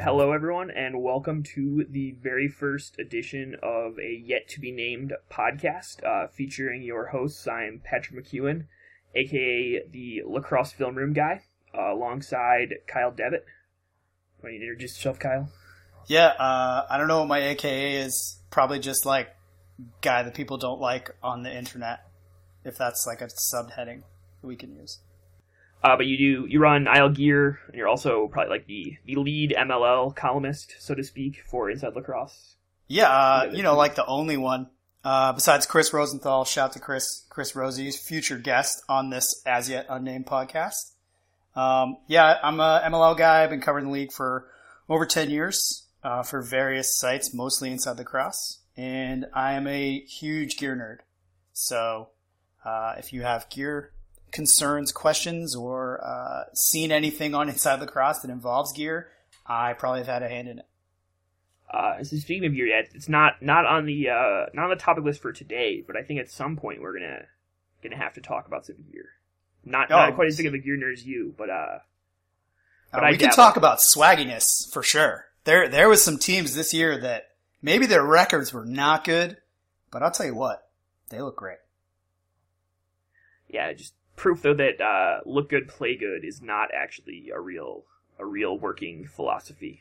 Hello, everyone, and welcome to the very first edition of a yet-to-be-named podcast featuring your hosts. I'm Patrick McEwen, a.k.a. the Lacrosse Film Room Guy, alongside Kyle Devitt. Want you to introduce yourself, Kyle? Yeah, I don't know what my AKA is. Probably just like guy that people don't like on the internet, if that's like a subheading we can use. But you run Isle Gear, and you're also probably like the lead MLL columnist, so to speak, for Inside Lacrosse. Yeah, like the only one. Besides Chris Rosenthal, shout to Chris Rosie, future guest on this as yet unnamed podcast. I'm a MLL guy. I've been covering the league for over 10 years for various sites, mostly Inside Lacrosse. And I am a huge gear nerd. So if you have gear concerns, questions, or seen anything on Inside Lacrosse that involves gear, I probably have had a hand in it. So speaking of gear, it's not on the topic list for today, but I think at some point we're gonna have to talk about some gear. Not quite as big of a gear nerd as you, but we can talk about swagginess for sure. There was some teams this year that maybe their records were not good, but I'll tell you what, they look great. Yeah, just proof though that look good, play good is not actually a real working philosophy.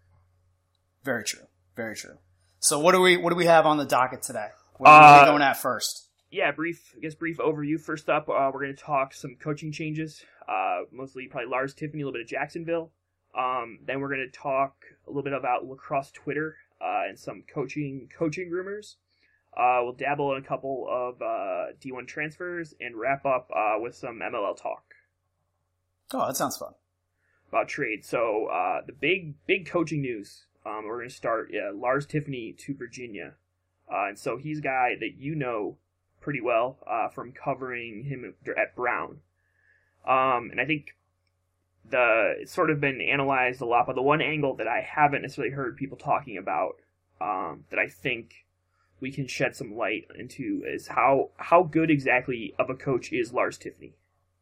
Very true. Very true. So what do we have on the docket today? What are we going at first? Yeah, brief overview. First up, we're going to talk some coaching changes. Mostly probably Lars Tiffany, a little bit of Jacksonville. Then we're going to talk a little bit about lacrosse Twitter and some coaching rumors. We'll dabble in a couple of D1 transfers and wrap up with some MLL talk. Oh, that sounds fun. About trade. So the big coaching news. We're going to start Lars Tiffany to Virginia. And so he's a guy that you know pretty well from covering him at Brown. And I think it's sort of been analyzed a lot, but the one angle that I haven't necessarily heard people talking about that I think we can shed some light into is how good exactly of a coach is Lars Tiffany?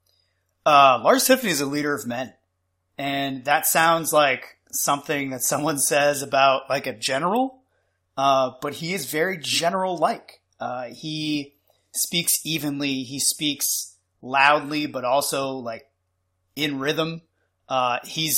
Lars Tiffany is a leader of men. And that sounds like something that someone says about like a general, but he is very general-like. He speaks evenly. He speaks loudly, but also like in rhythm. He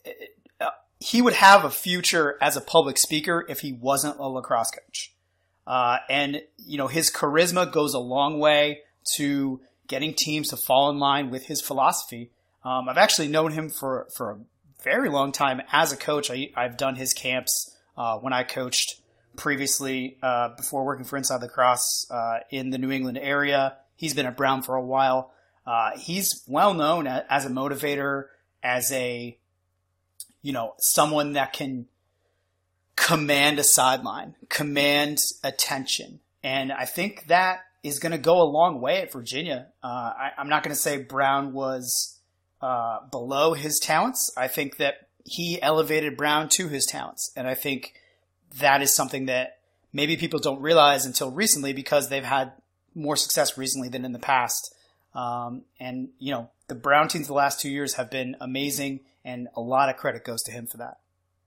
would have a future as a public speaker if he wasn't a lacrosse coach. And his charisma goes a long way to getting teams to fall in line with his philosophy. I've actually known him for a very long time as a coach. I've done his camps when I coached previously before working for Inside Lacrosse in the New England area. He's been at Brown for a while. He's well known as a motivator, as a someone that can command a sideline, command attention. And I think that is going to go a long way at Virginia. I'm not going to say Brown was below his talents. I think that he elevated Brown to his talents. And I think that is something that maybe people don't realize until recently because they've had more success recently than in the past. The Brown teams the last 2 years have been amazing, and a lot of credit goes to him for that.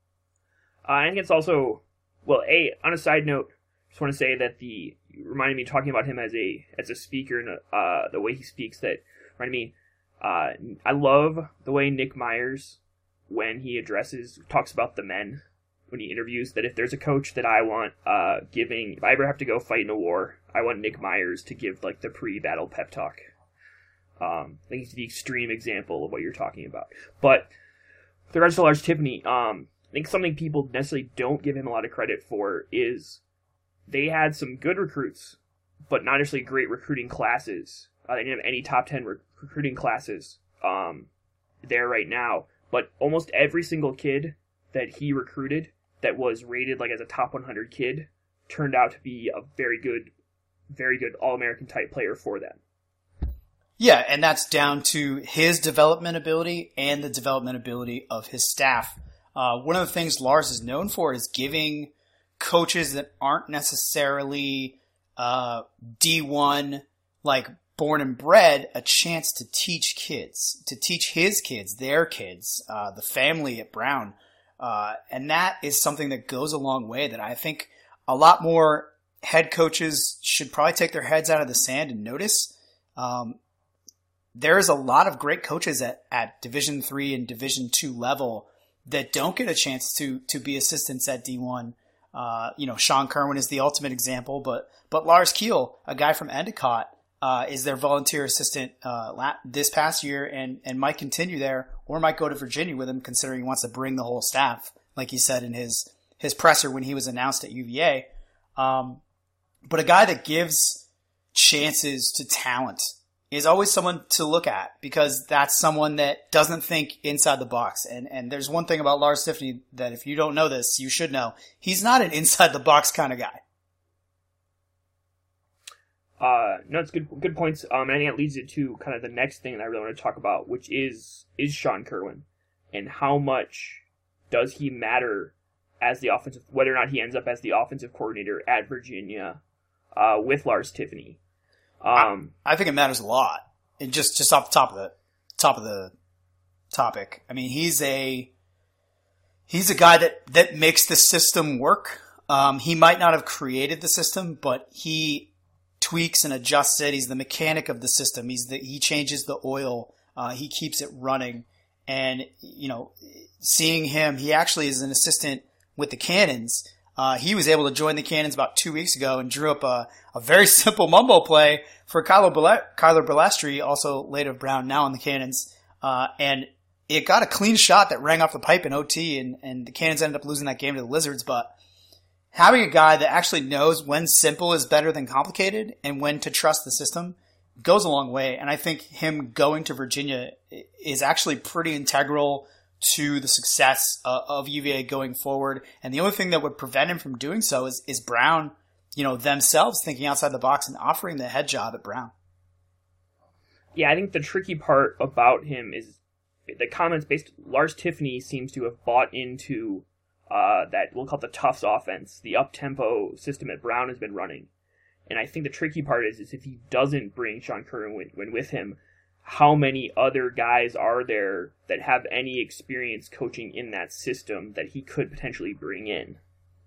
I think it's also, on a side note, just want to say that you reminded me talking about him as a speaker and the way he speaks, that reminded me, I love the way Nick Myers, when he talks about the men, when he interviews, that if there's a coach that I want if I ever have to go fight in a war, I want Nick Myers to give like the pre-battle pep talk. I think he's the extreme example of what you're talking about. But with regards to Lars Tiffany, I think something people necessarily don't give him a lot of credit for is they had some good recruits, but not necessarily great recruiting classes. They didn't have any top 10 recruiting classes there right now. But almost every single kid that he recruited that was rated like as a top 100 kid turned out to be a very good All-American type player for them. Yeah, and that's down to his development ability and the development ability of his staff. One of the things Lars is known for is giving coaches that aren't necessarily D1, like born and bred, a chance to teach his kids, their kids, the family at Brown. And that is something that goes a long way that I think a lot more head coaches should probably take their heads out of the sand and notice. There's a lot of great coaches at Division III and Division II level that don't get a chance to be assistants at D1. Sean Kerwin is the ultimate example, but Lars Kiel, a guy from Endicott, is their volunteer assistant this past year and might continue there or might go to Virginia with him, considering he wants to bring the whole staff, like he said in his presser when he was announced at UVA. But a guy that gives chances to talent is always someone to look at, because that's someone that doesn't think inside the box. And there's one thing about Lars Tiffany that if you don't know this, you should know. He's not an inside the box kind of guy. No, it's good points. And I think that leads it to kind of the next thing that I really want to talk about, which is Sean Kerwin, and how much does he matter as the offensive, whether or not he ends up as the offensive coordinator at Virginia with Lars Tiffany. I think it matters a lot. And just off the top of the topic, I mean, he's a guy that makes the system work. He might not have created the system, but he tweaks and adjusts it. He's the mechanic of the system. He changes the oil. He keeps it running. And, seeing him, he actually is an assistant with the Cannons. He was able to join the Cannons about 2 weeks ago and drew up a very simple mumbo play for Kyler Balestri, also late of Brown, now on the Cannons. And it got a clean shot that rang off the pipe in OT, and the Cannons ended up losing that game to the Lizards. But having a guy that actually knows when simple is better than complicated and when to trust the system goes a long way. And I think him going to Virginia is actually pretty integral to the success of UVA going forward. And the only thing that would prevent him from doing so is Brown, themselves thinking outside the box and offering the head job at Brown. Yeah, I think the tricky part about him is the comments Lars Tiffany seems to have bought into that we'll call it the Tufts offense, the up-tempo system that Brown has been running. And I think the tricky part is if he doesn't bring Sean Kerwin with him, how many other guys are there that have any experience coaching in that system that he could potentially bring in?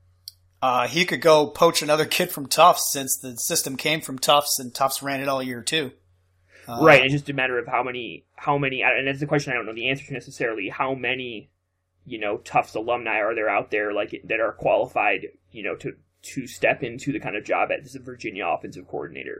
He could go poach another kid from Tufts, since the system came from Tufts and Tufts ran it all year too. Right, it's just a matter of how many, and that's the question I don't know the answer to necessarily. How many, Tufts alumni are there out there that are qualified, to step into the kind of job as a Virginia offensive coordinator?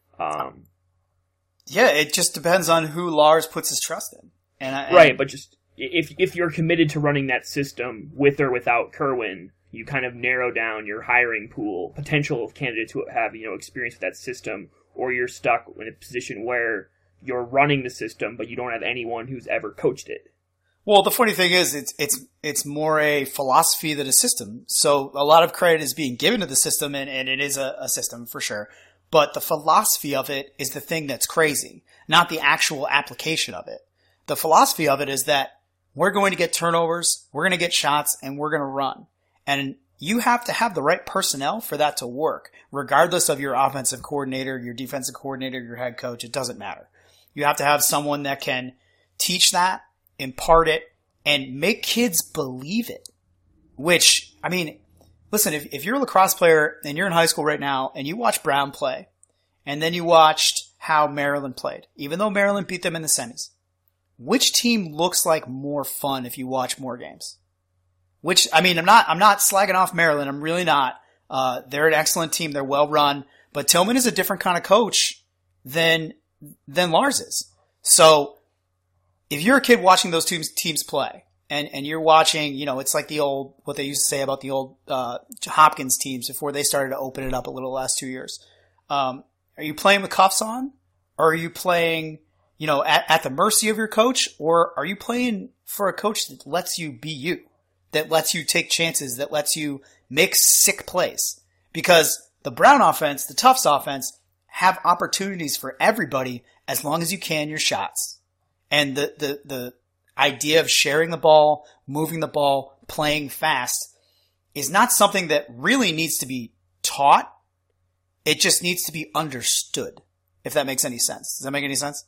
Yeah, it just depends on who Lars puts his trust in. Right, but just if you're committed to running that system with or without Kerwin, you kind of narrow down your hiring pool, potential of candidates who have experience with that system, or you're stuck in a position where you're running the system, but you don't have anyone who's ever coached it. Well, the funny thing is, it's more a philosophy than a system. So a lot of credit is being given to the system, and it is a system for sure. But the philosophy of it is the thing that's crazy, not the actual application of it. The philosophy of it is that we're going to get turnovers, we're going to get shots, and we're going to run. And you have to have the right personnel for that to work, regardless of your offensive coordinator, your defensive coordinator, your head coach. It doesn't matter. You have to have someone that can teach that, impart it, and make kids believe it. Which, I mean, listen, if you're a lacrosse player and you're in high school right now and you watch Brown play, and then you watched how Maryland played, even though Maryland beat them in the semis, which team looks like more fun if you watch more games? I'm not slagging off Maryland. I'm really not. They're an excellent team. They're well run, but Tillman is a different kind of coach than Lars is. So if you're a kid watching those teams play, and you're watching, it's like what they used to say about the old Hopkins teams before they started to open it up a little the last 2 years. Are you playing with cuffs on, or are you playing, at the mercy of your coach, or are you playing for a coach that lets you be you? That lets you take chances, that lets you make sick plays. Because the Brown offense, the Tufts offense, have opportunities for everybody as long as you can your shots. And the idea of sharing the ball, moving the ball, playing fast is not something that really needs to be taught. It just needs to be understood, if that makes any sense. Does that make any sense?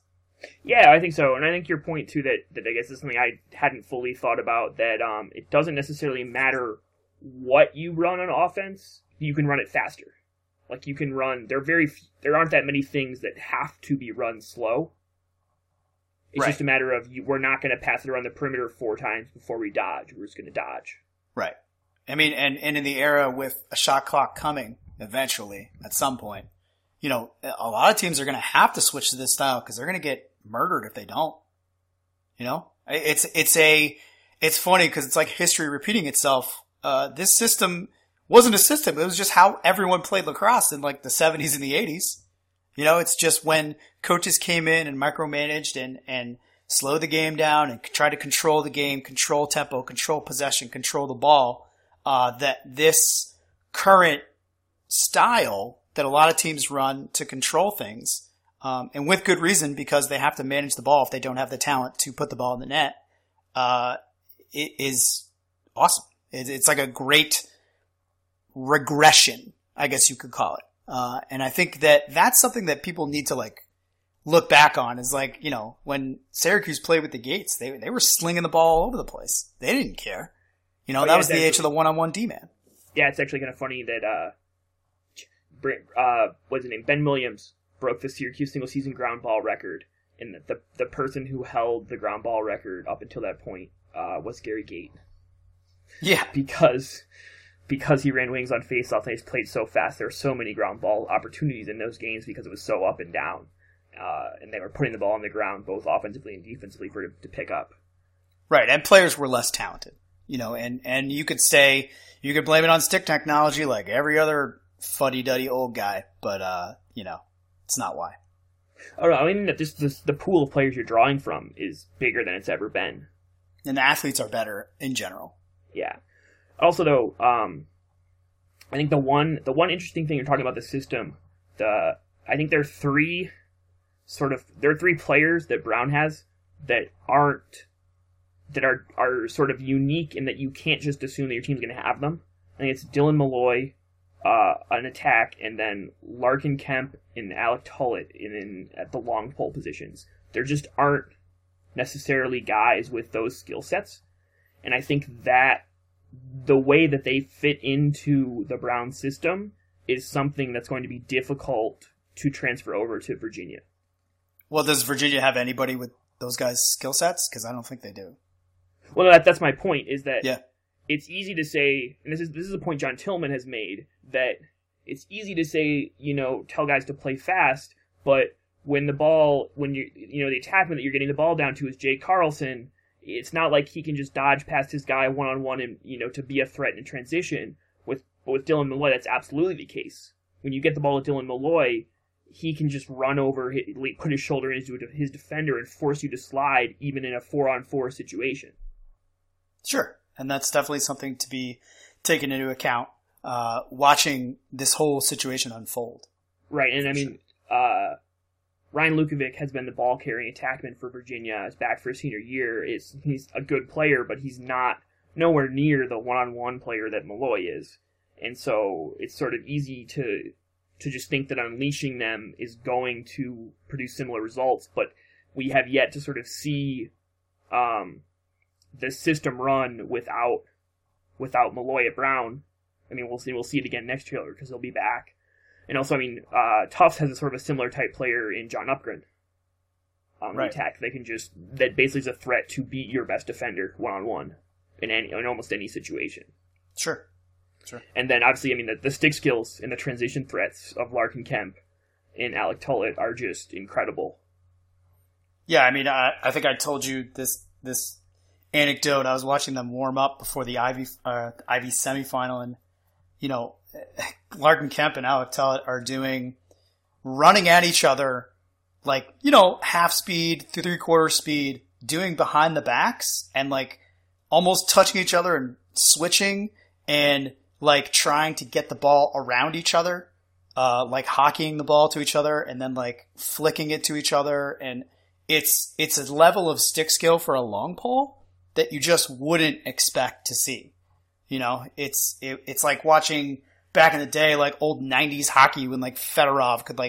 Yeah, I think so, and I think your point too that I guess is something I hadn't fully thought about, that it doesn't necessarily matter what you run on offense, you can run it faster. Like you can run, there aren't that many things that have to be run slow. It's Right. just a matter of we're not going to pass it around the perimeter 4 times before we dodge. We're just going to dodge. Right. I mean, and in the era with a shot clock coming eventually at some point, you know, a lot of teams are going to have to switch to this style because they're going to get murdered if they don't. You know, it's funny because it's like history repeating itself. This system wasn't a system. It was just how everyone played lacrosse in like the 70s and the 80s. You know, it's just when coaches came in and micromanaged and slowed the game down and tried to control the game, control tempo, control possession, control the ball, that this current style that a lot of teams run to control things, and with good reason because they have to manage the ball if they don't have the talent to put the ball in the net, it is awesome. It's like a great regression, I guess you could call it. And I think that that's something that people need to like look back on is like, you know, when Syracuse played with the Gates, they were slinging the ball all over the place. They didn't care. You know, that was the age of the one-on-one D-man. Yeah, it's actually kind of funny that what's his name? Ben Williams broke the Syracuse single-season ground ball record, and the person who held the ground ball record up until that point was Gary Gait. Yeah, because he ran wings on faceoffs and he played so fast. There were so many ground ball opportunities in those games because it was so up and down, and they were putting the ball on the ground both offensively and defensively for it to pick up. Right, and players were less talented, you know, and you could say you could blame it on stick technology like every other fuddy-duddy old guy, but you know, it's not why. Oh, no, I mean that the pool of players you're drawing from is bigger than it's ever been, and the athletes are better in general. Yeah. Also, though, I think the one interesting thing you're talking about the system, I think there are three players that Brown has that are sort of unique in that you can't just assume that your team's going to have them. I think it's Dylan Malloy, an attack, and then Larkin Kemp and Alec Tullett at the long pole positions. There just aren't necessarily guys with those skill sets. And I think that the way that they fit into the Brown system is something that's going to be difficult to transfer over to Virginia. Well, does Virginia have anybody with those guys' skill sets? Because I don't think they do. Well, that's my point, is that It's easy to say, and this is a point John Tillman has made, that it's easy to say, you know, tell guys to play fast, but when the attackman that you're getting the ball down to is Jay Carlson, it's not like he can just dodge past his guy one-on-one and, you know, to be a threat in transition. With Dylan Malloy, that's absolutely the case. When you get the ball to Dylan Malloy, he can just run over, put his shoulder into his defender and force you to slide even in a 4-on-4 situation. Sure. And that's definitely something to be taken into account watching this whole situation unfold. Right, and I mean, Ryan Lukovic has been the ball-carrying attackman for Virginia. Is back for his senior year. He's a good player, but he's nowhere near the one-on-one player that Malloy is. And so it's sort of easy to just think that unleashing them is going to produce similar results, but we have yet to sort of see the system run without Malloy at Brown. I mean, we'll see it again next year because he'll be back. And also, I mean, Tufts has a sort of a similar type player in John Upgren. The attack, that basically is a threat to beat your best defender one-on-one in almost any situation. Sure. And then, obviously, I mean, the stick skills and the transition threats of Larkin Kemp and Alec Tullett are just incredible. Yeah, I mean, I think I told you this anecdote. I was watching them warm up before the Ivy semifinal, and, you know, Larkin Kemp and Alec Tullett are running at each other like, you know, half speed, 3/4 speed, doing behind the backs and like almost touching each other and switching and like trying to get the ball around each other, like hockeying the ball to each other and then like flicking it to each other. And it's a level of stick skill for a long pole that you just wouldn't expect to see. You know, it's like watching back in the day, like old 90s hockey when like Fedorov could like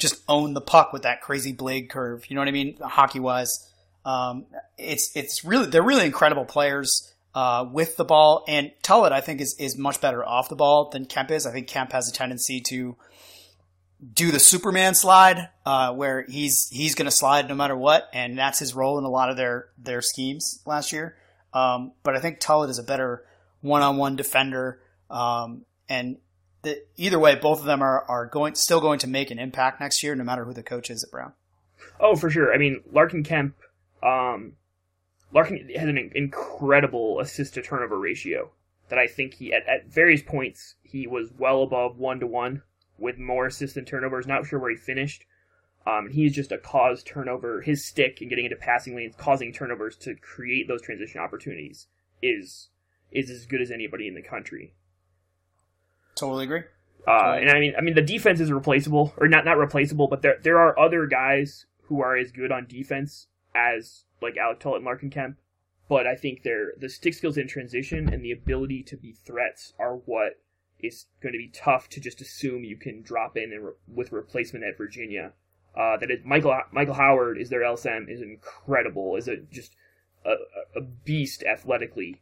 just own the puck with that crazy blade curve. You know what I mean? Hockey wise. They're really incredible players, with the ball, and Tullett, I think, is much better off the ball than Kemp is. I think Kemp has a tendency to do the Superman slide, where he's going to slide no matter what, and that's his role in a lot of their schemes last year. But I think Tullett is a better one-on-one defender, and either way, both of them are still going to make an impact next year, no matter who the coach is at Brown. Oh, for sure. I mean, Larkin Kemp, Larkin has an incredible assist to turnover ratio that I think he at various points he was well above 1-to-1 with more assists than turnovers. Not sure where he finished. He's just a cause turnover. His stick and getting into passing lanes, causing turnovers to create those transition opportunities is as good as anybody in the country. Totally agree. And I mean, the defense is replaceable, or not replaceable, but there are other guys who are as good on defense as like Alec Tullett and Larkin Kemp. But I think the stick skills in transition and the ability to be threats are what is going to be tough to just assume you can drop in and with replacement at Virginia. That is Michael Howard is their LSM, is incredible, is just a beast athletically.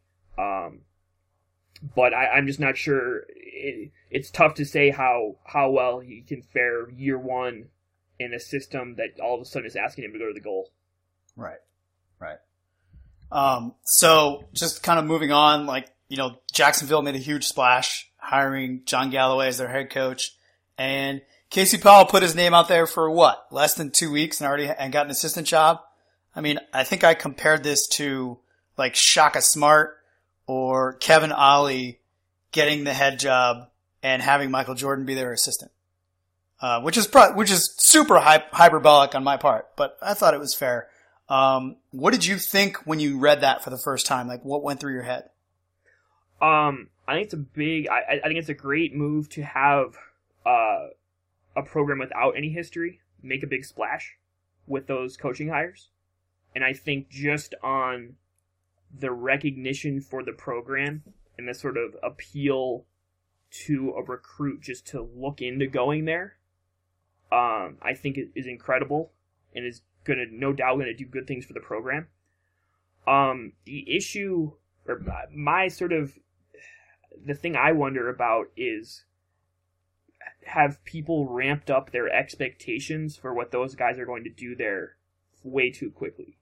But I'm just not sure. It's tough to say how well he can fare year one in a system that all of a sudden is asking him to go to the goal. Right. So just kind of moving on, Jacksonville made a huge splash hiring John Galloway as their head coach, and Casey Powell put his name out there for less than 2 weeks and got an assistant job. I mean, I think I compared this to like Shaka Smart or Kevin Ollie getting the head job and having Michael Jordan be their assistant, which is super hyperbolic on my part, but I thought it was fair. What did you think when you read that for the first time? Like, what went through your head? I think it's I think it's a great move to have a program without any history make a big splash with those coaching hires. And I think just on the recognition for the program and the sort of appeal to a recruit just to look into going there, I think it is incredible and is no doubt going to do good things for the program. The issue, or the thing I wonder about is, have people ramped up their expectations for what those guys are going to do there way too quickly?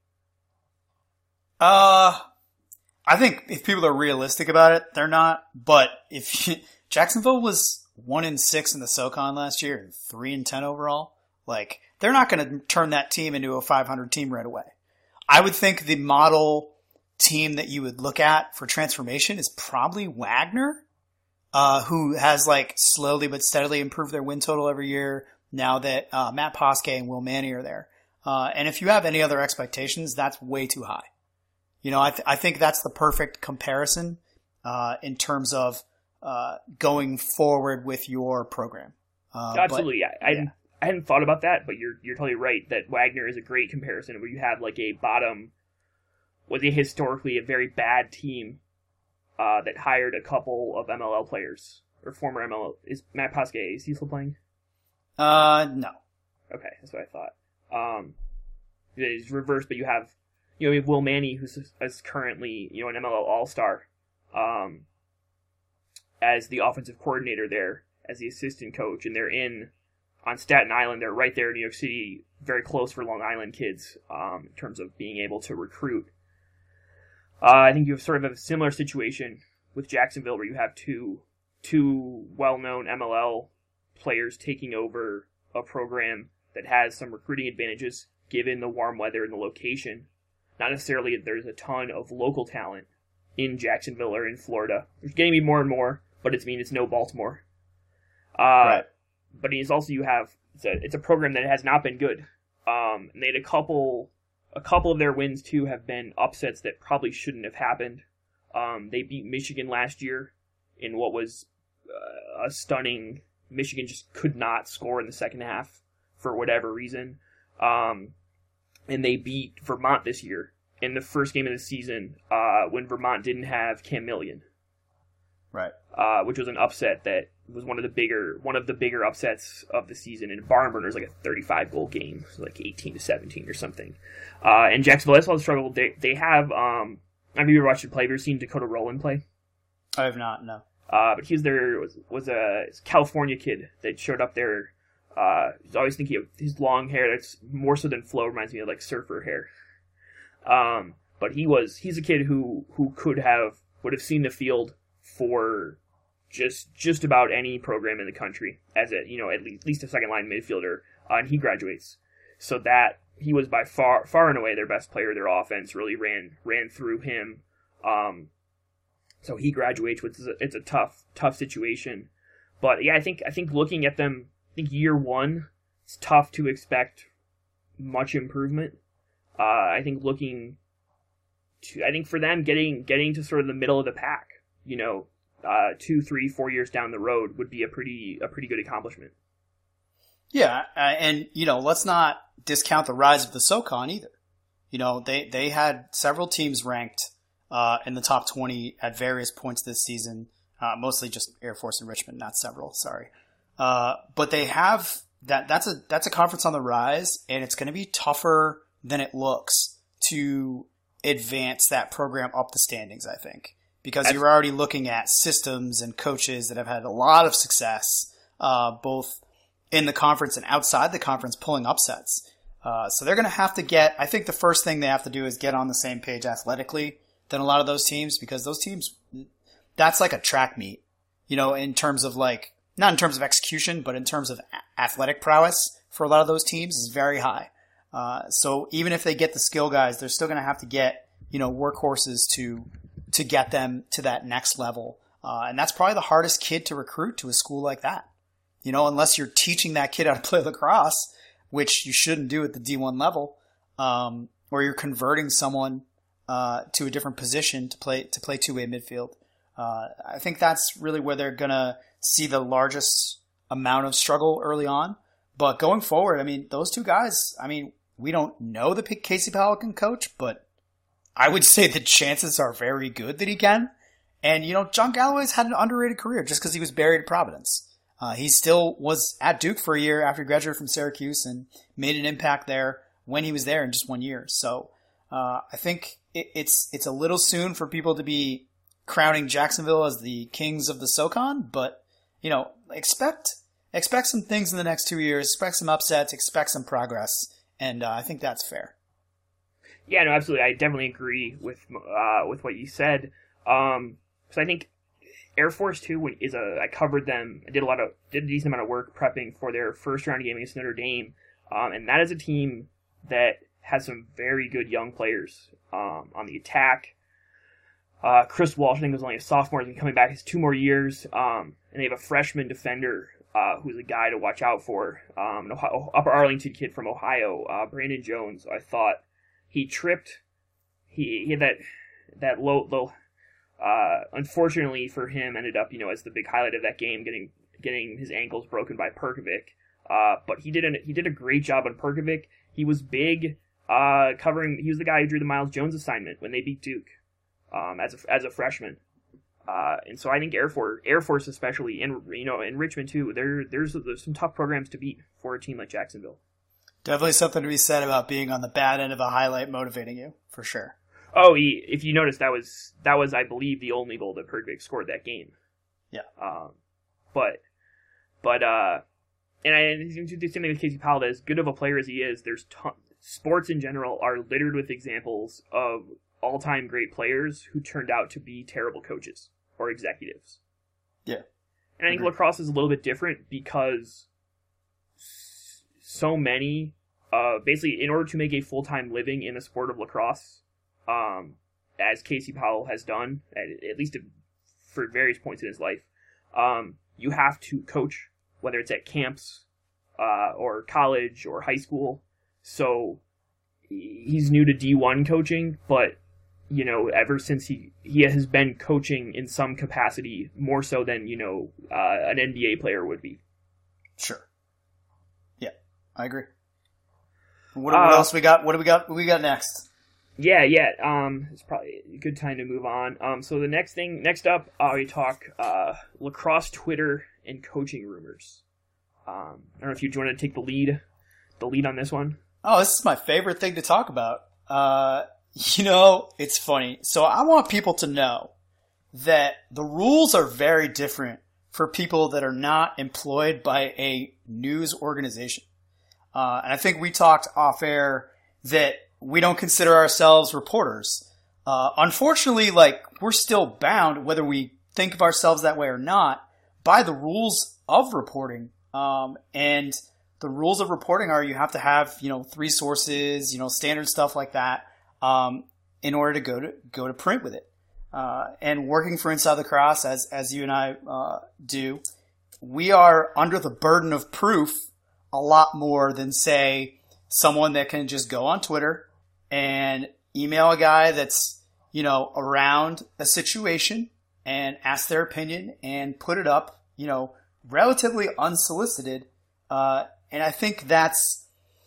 I think if people are realistic about it, they're not. But Jacksonville was 1-6 in the SoCon last year, and 3-10 overall. Like, they're not going to turn that team into a 500 team right away. I would think the model team that you would look at for transformation is probably Wagner, who has slowly but steadily improved their win total every year now that Matt Poske and Will Manny are there. And if you have any other expectations, that's way too high. I think that's the perfect comparison in terms of going forward with your program. Absolutely. I hadn't thought about that, but you're totally right that Wagner is a great comparison where you have a bottom, was historically a very bad team that hired a couple of MLL players, or former MLL. Is Matt Poske, is he still playing? No. Okay, that's what I thought. It's reversed, but you have Will Manny, who's currently an MLL All-Star, as the offensive coordinator there, as the assistant coach, and they're on Staten Island. They're right there in New York City, very close for Long Island kids in terms of being able to recruit. I think you have sort of a similar situation with Jacksonville where you have two well-known MLL players taking over a program that has some recruiting advantages given the warm weather and the location. Not necessarily that there's a ton of local talent in Jacksonville or in Florida. There's getting to be more and more, but it's no Baltimore. Right. But it's a program that has not been good. And they had a couple of their wins too have been upsets that probably shouldn't have happened. They beat Michigan last year in what was a stunning. Michigan just could not score in the second half for whatever reason. And they beat Vermont this year in the first game of the season when Vermont didn't have Cam Million. Right. Which was an upset that was one of the bigger upsets of the season. And Barn Burner's like a 35-goal game, so like 18-17 or something. And Jacksonville as well struggled. They have have you ever watched it play? Have you ever seen Dakota Rowland play? I have not. No. But he was a California kid that showed up there. I always think his long hair that's more so than flow reminds me of like surfer hair. But he's a kid who would have seen the field for just about any program in the country as at least a second line midfielder, and he graduates. So that he was by far and away their best player. Their offense really ran through him. So he graduates, which is it's a tough situation. But yeah, I think looking at them, I think year one, it's tough to expect much improvement. I think for them getting to sort of the middle of the pack, 2, 3, 4 years down the road would be a pretty good accomplishment. Yeah, and let's not discount the rise of the SoCon either. They had several teams ranked in the top 20 at various points this season, mostly just Air Force and Richmond, not several. Sorry, but they have that's a conference on the rise, and it's going to be tougher than it looks to advance that program up the standings, I think, because you're already looking at systems and coaches that have had a lot of success, both in the conference and outside the conference, pulling upsets. So they're going to have to I think the first thing they have to do is get on the same page athletically than a lot of those teams, because those teams, that's like a track meet, in terms of like, not in terms of execution, but in terms of athletic prowess for a lot of those teams is very high. So even if they get the skill guys, they're still going to have to get, workhorses to get them to that next level. And that's probably the hardest kid to recruit to a school like that. Unless you're teaching that kid how to play lacrosse, which you shouldn't do at the D1 level, or you're converting someone to a different position to play two-way midfield. I think that's really where they're going to see the largest amount of struggle early on. But going forward, those two guys, we don't know the Casey Powell can coach, but I would say the chances are very good that he can. And, John Galloway's had an underrated career just because he was buried at Providence. He still was at Duke for a year after he graduated from Syracuse and made an impact there when he was there in just 1 year. So I think it's a little soon for people to be crowning Jacksonville as the kings of the SoCon, but expect some things in the next 2 years, expect some upsets, expect some progress, and I think that's fair. Yeah, no, absolutely. I definitely agree with what you said. So I think Air Force 2 I covered them. I did a decent amount of work prepping for their first round game against Notre Dame, and that is a team that has some very good young players on the attack. Chris Walsh, I think, was only a sophomore, and coming back. He's 2 more years, and they have a freshman defender who's a guy to watch out for. An Upper Arlington kid from Ohio, Brandon Jones. I thought he tripped. He had that low. Unfortunately for him, ended up as the big highlight of that game, getting his ankles broken by Perkovic. But he did a great job on Perkovic. He was big, covering. He was the guy who drew the Miles Jones assignment when they beat Duke, as a freshman. And so I think Air Force especially, and in Richmond too, there's some tough programs to beat for a team like Jacksonville. Definitely something to be said about being on the bad end of a highlight motivating you, for sure. Oh, if you notice, that was I believe the only goal that Perkovic scored that game. Yeah. And I do the same thing with Casey Powell. As good of a player as he is, sports in general are littered with examples of all-time great players who turned out to be terrible coaches or executives. Yeah. And I think lacrosse is a little bit different because so many, basically, in order to make a full-time living in the sport of lacrosse, as Casey Powell has done, at least for various points in his life, you have to coach, whether it's at camps or college or high school. So he's new to D1 coaching, but ever since he has been coaching in some capacity, more so than an NBA player would be. Sure. Yeah, I agree. What else we got? What do we got next? Yeah. It's probably a good time to move on. So the next up, we talk lacrosse Twitter and coaching rumors. I don't know if you want to take the lead on this one. Oh, this is my favorite thing to talk about. It's funny. So I want people to know that the rules are very different for people that are not employed by a news organization. And I think we talked off air that we don't consider ourselves reporters. Unfortunately, we're still bound, whether we think of ourselves that way or not, by the rules of reporting. And the rules of reporting are you have to have, 3 sources, standard stuff like that, in order to go to print with it. And working for Inside Lacrosse, as you and I do, we are under the burden of proof a lot more than, say, someone that can just go on Twitter and email a guy that's, around a situation and ask their opinion and put it up, relatively unsolicited. And I think it's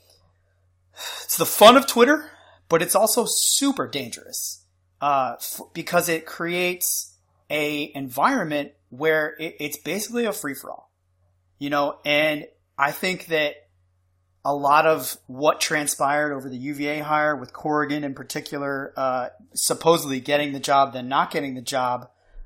the fun of Twitter, but it's also super dangerous. Because it creates a environment where it's basically a free-for-all, and I think that a lot of what transpired over the UVA hire with Corrigan in particular, supposedly getting the job then not getting the job,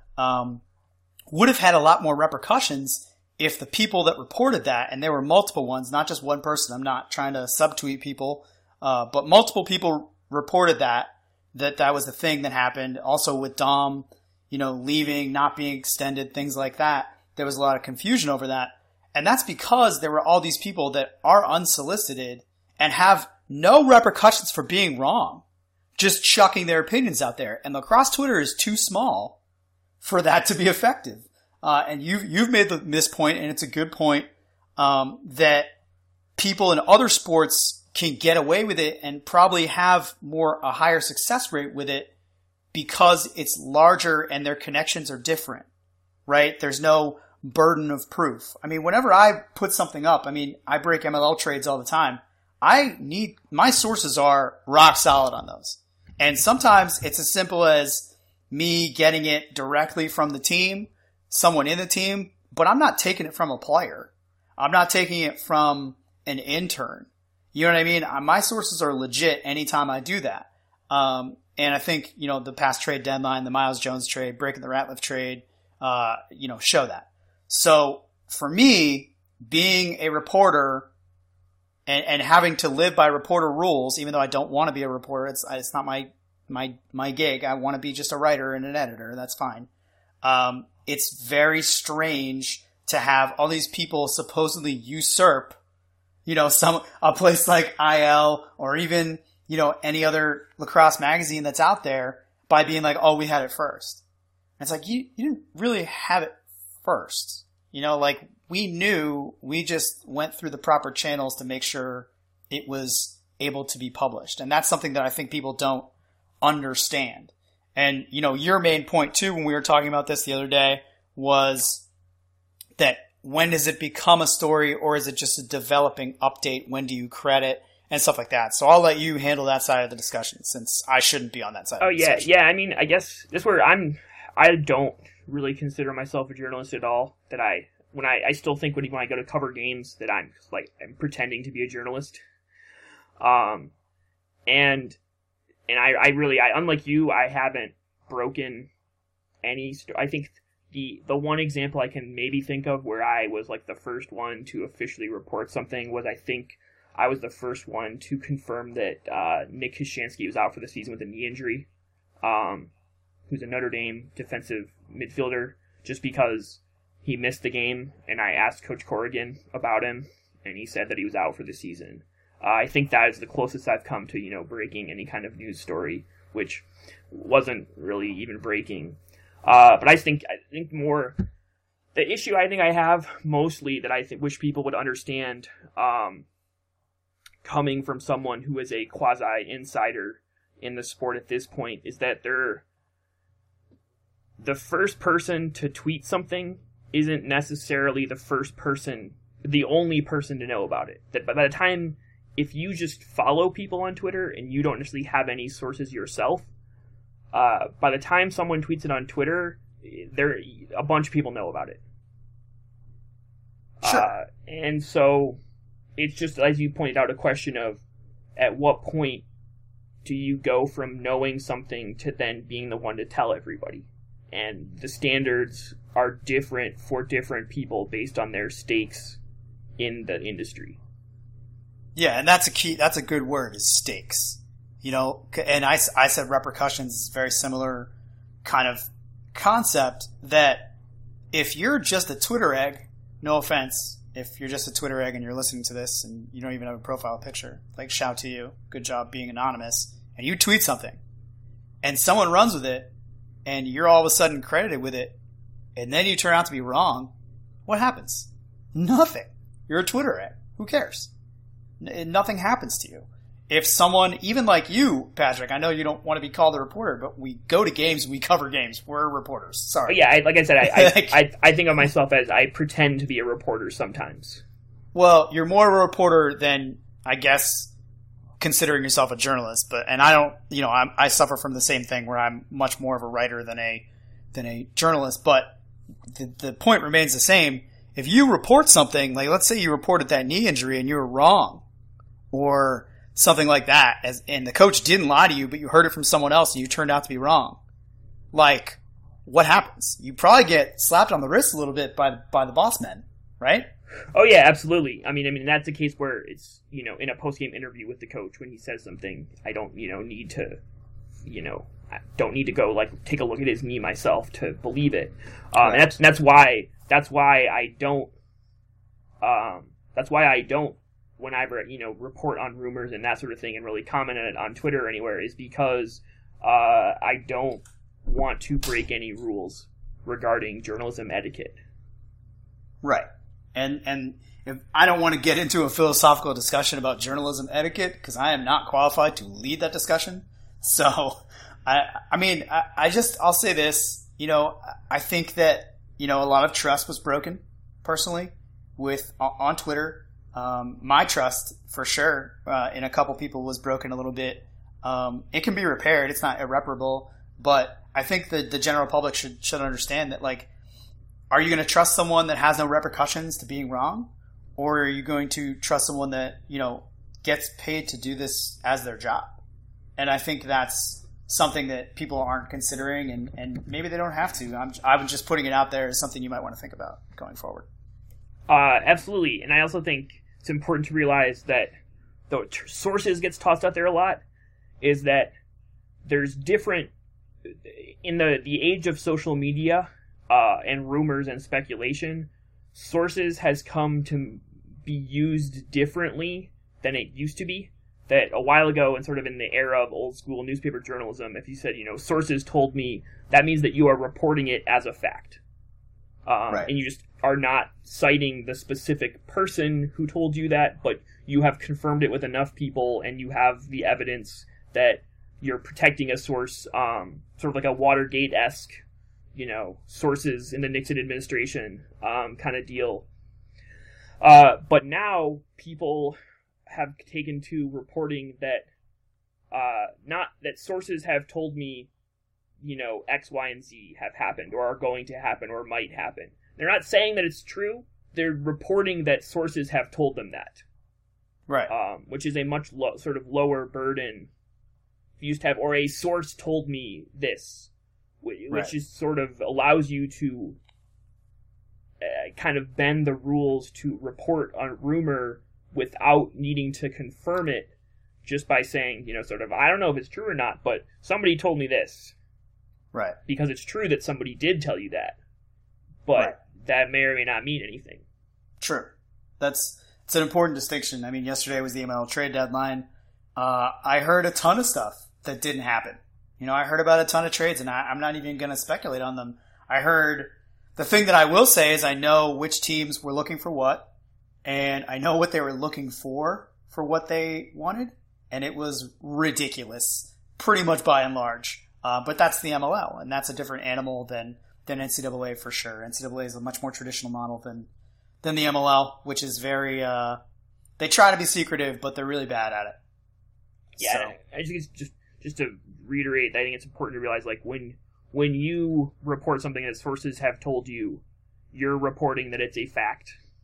would have had a lot more repercussions if the people that reported that, and there were multiple ones, not just one person, I'm not trying to subtweet people, but multiple people reported that was the thing that happened. Also with Dom, leaving, not being extended, things like that. There was a lot of confusion over that. And that's because there were all these people that are unsolicited and have no repercussions for being wrong, just chucking their opinions out there. And lacrosse Twitter is too small for that to be effective. And you've made this point, and it's a good point, that people in other sports can get away with it and probably have a higher success rate with it because it's larger and their connections are different, right? There's no burden of proof. I mean, whenever I put something up, I break MLL trades all the time. My sources are rock solid on those. And sometimes it's as simple as me getting it directly from the team, someone in the team, but I'm not taking it from a player. I'm not taking it from an intern. You know what I mean? My sources are legit anytime I do that. And I think, the past trade deadline, the Miles Jones trade, breaking the Ratliff trade, show that. So for me, being a reporter and having to live by reporter rules, even though I don't want to be a reporter, it's not my gig. I want to be just a writer and an editor. That's fine. It's very strange to have all these people supposedly usurp a place like IL or even, any other lacrosse magazine that's out there by being like, oh, we had it first. And it's like, you didn't really have it first. We knew, we just went through the proper channels to make sure it was able to be published. And that's something that I think people don't understand. And, your main point too, when we were talking about this the other day, was that when does it become a story, or is it just a developing update? When do you credit and stuff like that? So I'll let you handle that side of the discussion, since I shouldn't be on that side. Oh, of the yeah. discussion. Yeah. I guess that's where I don't really consider myself a journalist at all. That I still think when I go to cover games that I'm pretending to be a journalist. And I really, unlike you, I haven't broken any. I think the one example I can maybe think of where I was the first one to officially report something was, I think I was the first one to confirm that Nick Koshansky was out for the season with a knee injury. Who's a Notre Dame defensive midfielder, just because he missed the game, and I asked Coach Corrigan about him, and he said that he was out for the season. I think that is the closest I've come to, breaking any kind of news story, which wasn't really even breaking. But I think more the issue I think I have mostly that I wish people would understand, coming from someone who is a quasi insider in the sport at this point, is that the first person to tweet something isn't necessarily the only person to know about it. That by the time, if you just follow people on Twitter and you don't necessarily have any sources yourself, by the time someone tweets it on Twitter, a bunch of people know about it. Sure. And so it's just, as you pointed out, a question of at what point do you go from knowing something to then being the one to tell everybody? And the standards are different for different people based on their stakes in the industry. Yeah, and that's a good word, is stakes. You know, and I said repercussions is very similar kind of concept, that if you're just a Twitter egg, no offense, if you're just a Twitter egg and you're listening to this and you don't even have a profile picture, like, shout to you, good job being anonymous, and you tweet something and someone runs with it and you're all of a sudden credited with it and then you turn out to be wrong, what happens? Nothing. You're a Twitter egg. Who cares? Nothing happens to you. If someone, even like you, Patrick, I know you don't want to be called a reporter, but we go to games and we cover games. We're reporters. Sorry. Yeah, like I said, I think of myself as I pretend to be a reporter sometimes. Well, you're more of a reporter than, I guess, considering yourself a journalist. And I don't, I suffer from the same thing where I'm much more of a writer than a journalist. But the point remains the same. If you report something, like let's say you reported that knee injury and you were wrong, or something like that, and the coach didn't lie to you, but you heard it from someone else and you turned out to be wrong. Like, what happens? You probably get slapped on the wrist a little bit by the boss men, right? Oh yeah, absolutely. I mean that's the case where it's, in a post-game interview with the coach when he says something, I don't, need to, I don't need to go like take a look at his knee myself to believe it. Right. And that's why I don't. That's why I don't. Whenever, report on rumors and that sort of thing and really comment on it on Twitter or anywhere, is because I don't want to break any rules regarding journalism etiquette. Right. And if I don't want to get into a philosophical discussion about journalism etiquette because I am not qualified to lead that discussion. So, I'll say this, I think that, a lot of trust was broken personally on Twitter. My trust, for sure, in a couple people was broken a little bit. It can be repaired. It's not irreparable. But I think that the general public should understand that, like, are you going to trust someone that has no repercussions to being wrong? Or are you going to trust someone that, gets paid to do this as their job? And I think that's something that people aren't considering, and maybe they don't have to. I'm just putting it out there as something you might want to think about going forward. Absolutely. And I also think it's important to realize that though sources gets tossed out there a lot, is that there's different in the age of social media and rumors and speculation. Sources has come to be used differently than it used to be. That a while ago, and sort of in the era of old school newspaper journalism, if you said, sources told me, that means that you are reporting it as a fact. Right. And you just are not citing the specific person who told you that, but you have confirmed it with enough people and you have the evidence that you're protecting a source, sort of like a Watergate-esque, sources in the Nixon administration kind of deal. But now people have taken to reporting that not that sources have told me, X, Y, and Z have happened or are going to happen or might happen. They're not saying that it's true. They're reporting that sources have told them that. Right. Which is a much sort of lower burden. You used to have, or a source told me this, which right. is sort of allows you to kind of bend the rules to report on rumor without needing to confirm it, just by saying, sort of, I don't know if it's true or not, but somebody told me this. Right. Because it's true that somebody did tell you that. But right. that may or may not mean anything. True. It's an important distinction. I mean, yesterday was the MLB trade deadline. I heard a ton of stuff that didn't happen. I heard about a ton of trades, and I'm not even going to speculate on them. I heard the thing that I will say is I know which teams were looking for what, and I know what they were looking for what they wanted, and it was ridiculous, pretty much by and large. But that's the MLL, and that's a different animal than NCAA for sure. NCAA is a much more traditional model than the MLL, which is very they try to be secretive, but they're really bad at it. Yeah, so. I think it's just to reiterate, I think it's important to realize, like, when you report something that sources have told you, you're reporting that it's a fact.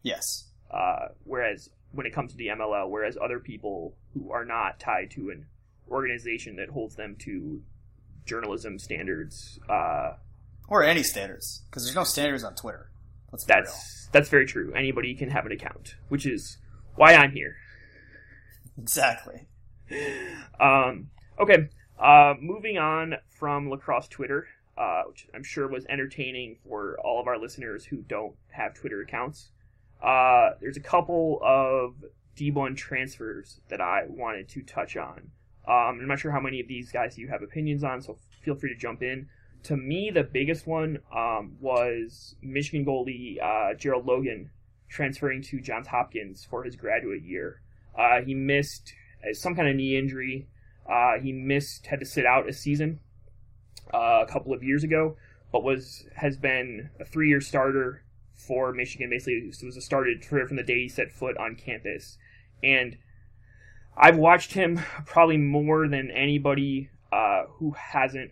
Yes. Whereas when it comes to the MLL, whereas other people who are not tied to an organization that holds them to journalism standards, or any standards, because there's no standards on Twitter. Let's be real. That's very true. Anybody can have an account, which is why I'm here. Exactly. Okay. Moving on from lacrosse Twitter, which I'm sure was entertaining for all of our listeners who don't have Twitter accounts. There's a couple of D1 transfers that I wanted to touch on. I'm not sure how many of these guys you have opinions on, so feel free to jump in. To me, the biggest one was Michigan goalie Gerald Logan transferring to Johns Hopkins for his graduate year. He missed some kind of knee injury. Had to sit out a season a couple of years ago, but has been a 3-year starter for Michigan. Basically, was a starter from the day he set foot on campus. And I've watched him probably more than anybody who hasn't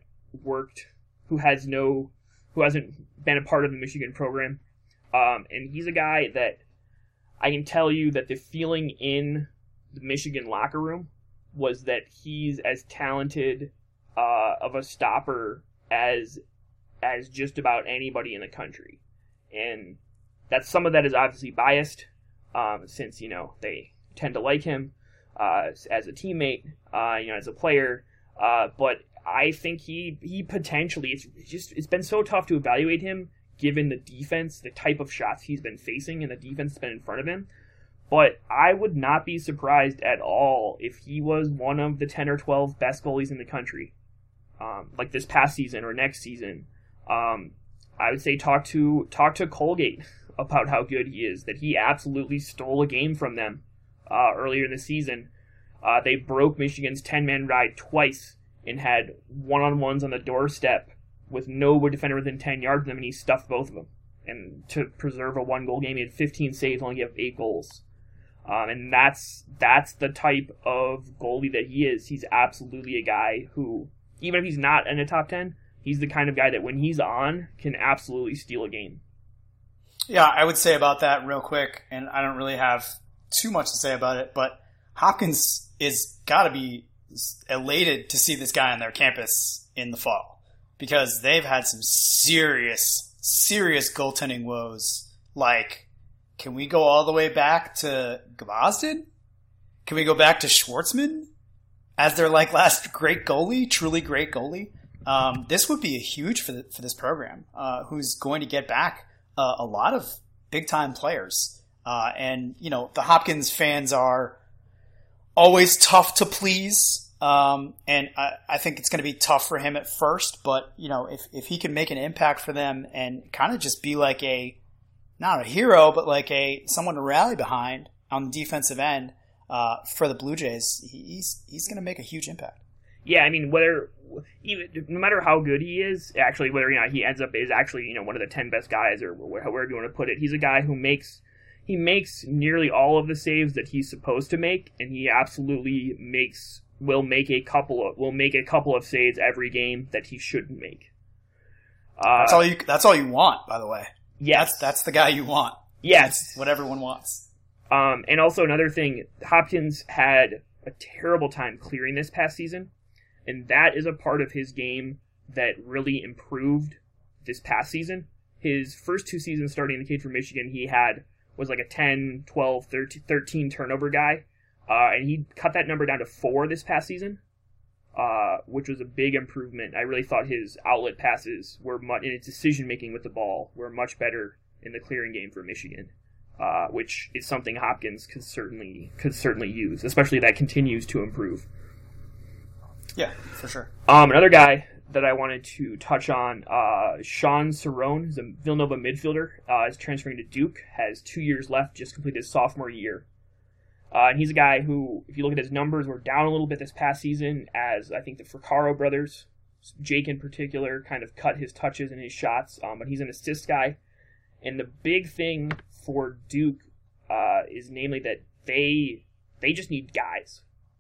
been a part of the Michigan program. And he's a guy that I can tell you that the feeling in the Michigan locker room was that he's as talented of a stopper as just about anybody in the country. And some of that is obviously biased, since, they tend to like him as a teammate, as a player. But I think he potentially, it's been so tough to evaluate him given the defense, the type of shots he's been facing and the defense that's been in front of him. But I would not be surprised at all if he was one of the 10 or 12 best goalies in the country, like this past season or next season. I would say talk to Colgate about how good he is, that he absolutely stole a game from them earlier in the season. They broke Michigan's 10-man ride twice and had one-on-ones on the doorstep with no defender within 10 yards of them, and he stuffed both of them. And to preserve a 1-goal game, he had 15 saves, only gave up 8 goals. And that's the type of goalie that he is. He's absolutely a guy who, even if he's not in the top 10, he's the kind of guy that when he's on can absolutely steal a game. Yeah, I would say about that real quick, and I don't really have too much to say about it, but Hopkins is got to be elated to see this guy on their campus in the fall, because they've had some serious goaltending woes. Like, can we go all the way back to Gvozden? Can we go back to Schwartzman as their last great goalie, truly great goalie? This would be huge for this program, who's going to get back a lot of big time players. And the Hopkins fans are always tough to please. And I think it's going to be tough for him at first, but if he can make an impact for them and kind of just be like not a hero, but like someone to rally behind on the defensive end for the Blue Jays, he's going to make a huge impact. Yeah, I mean, no matter how good he is, actually, whether he ends up is actually one of the 10 best guys or however you want to put it, he's a guy who makes nearly all of the saves that he's supposed to make, and he absolutely will make a couple of saves every game that he shouldn't make. That's all you want, by the way. Yes, that's the guy you want. Yes, that's what everyone wants. And also another thing, Hopkins had a terrible time clearing this past season, and that is a part of his game that really improved this past season. His first 2 seasons starting in the cage for Michigan, was like a 10, 12, 13 turnover guy. And he cut that number down to 4 this past season, which was a big improvement. I really thought his outlet passes in his decision-making with the ball were much better in the clearing game for Michigan, which is something Hopkins could certainly use, especially that continues to improve. Yeah, for sure. Another guy that I wanted to touch on, Sean Cerrone, who's a Villanova midfielder, is transferring to Duke, has 2 years left, just completed his sophomore year. And he's a guy who, if you look at his numbers, were down a little bit this past season, as I think the Fricaro brothers, Jake in particular, kind of cut his touches and his shots, but he's an assist guy. And the big thing for Duke is namely that they just need guys.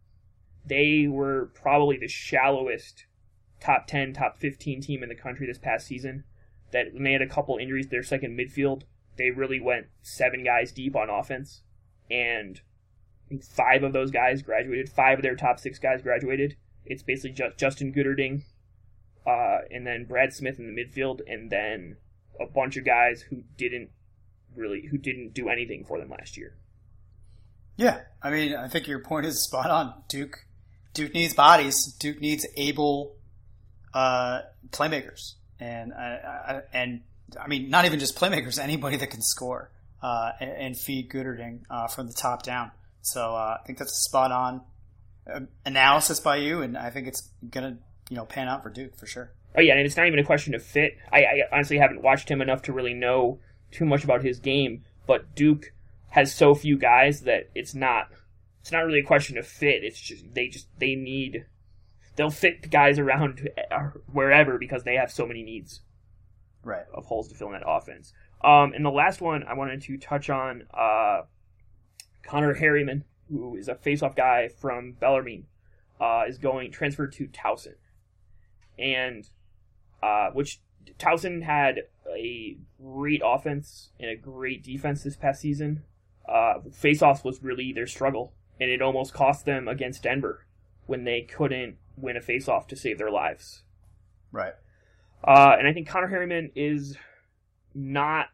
They were probably the shallowest top 10, top 15 team in the country this past season. That when they had a couple injuries to their second midfield, they really went 7 guys deep on offense, and I think 5 of those guys graduated. 5 of their top 6 guys graduated. It's basically just Justin Gooderding, and then Brad Smith in the midfield, and then a bunch of guys who didn't do anything for them last year. Yeah, I mean, I think your point is spot on. Duke needs bodies. Duke needs able playmakers, and I mean, not even just playmakers, anybody that can score and feed Gooderding from the top down. So I think that's a spot on analysis by you, and I think it's gonna pan out for Duke for sure. Oh yeah, and it's not even a question of fit. I honestly haven't watched him enough to really know too much about his game, but Duke has so few guys that it's not really a question of fit. It's just they'll fit guys around wherever because they have so many needs, right, of holes to fill in that offense. And the last one I wanted to touch on, Connor Harriman, who is a face-off guy from Bellarmine, is transferred to Towson, and which Towson had a great offense and a great defense this past season. Face-offs was really their struggle, and it almost cost them against Denver when they couldn't win a face-off to save their lives. Right. And I think Connor Harriman is not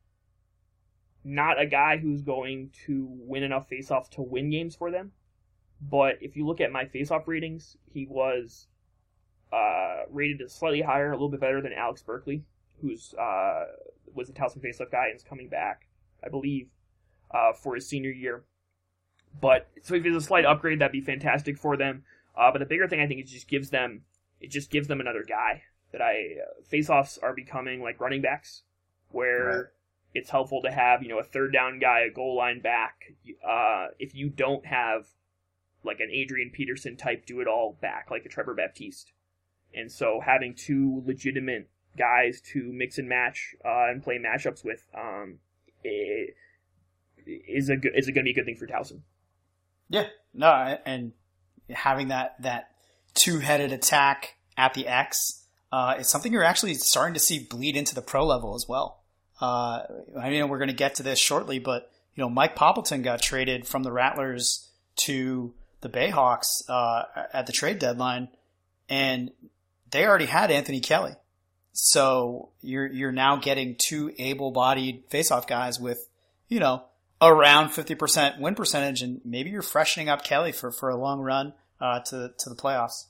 a guy who's going to win enough face-offs to win games for them. But if you look at my face-off ratings, he was rated slightly higher, a little bit better than Alex Berkeley, who's was a Towson face-off guy and is coming back, I believe, for his senior year. But so if there's a slight upgrade, that'd be fantastic for them. But the bigger thing I think is just gives them another guy. Face-offs are becoming like running backs, where right. It's helpful to have a third down guy, a goal line back. If you don't have like an Adrian Peterson type do it all back, like a Trevor Baptiste, and so having 2 legitimate guys to mix and match and play matchups with is going to be a good thing for Towson. Yeah, no, and having that 2-headed attack at the X is something you're actually starting to see bleed into the pro level as well. I know we're going to get to this shortly, but Mike Poppleton got traded from the Rattlers to the Bayhawks at the trade deadline, and they already had Anthony Kelly. So you're now getting 2 able-bodied face-off guys with around 50% win percentage, and maybe you're freshening up Kelly for a long run to the playoffs.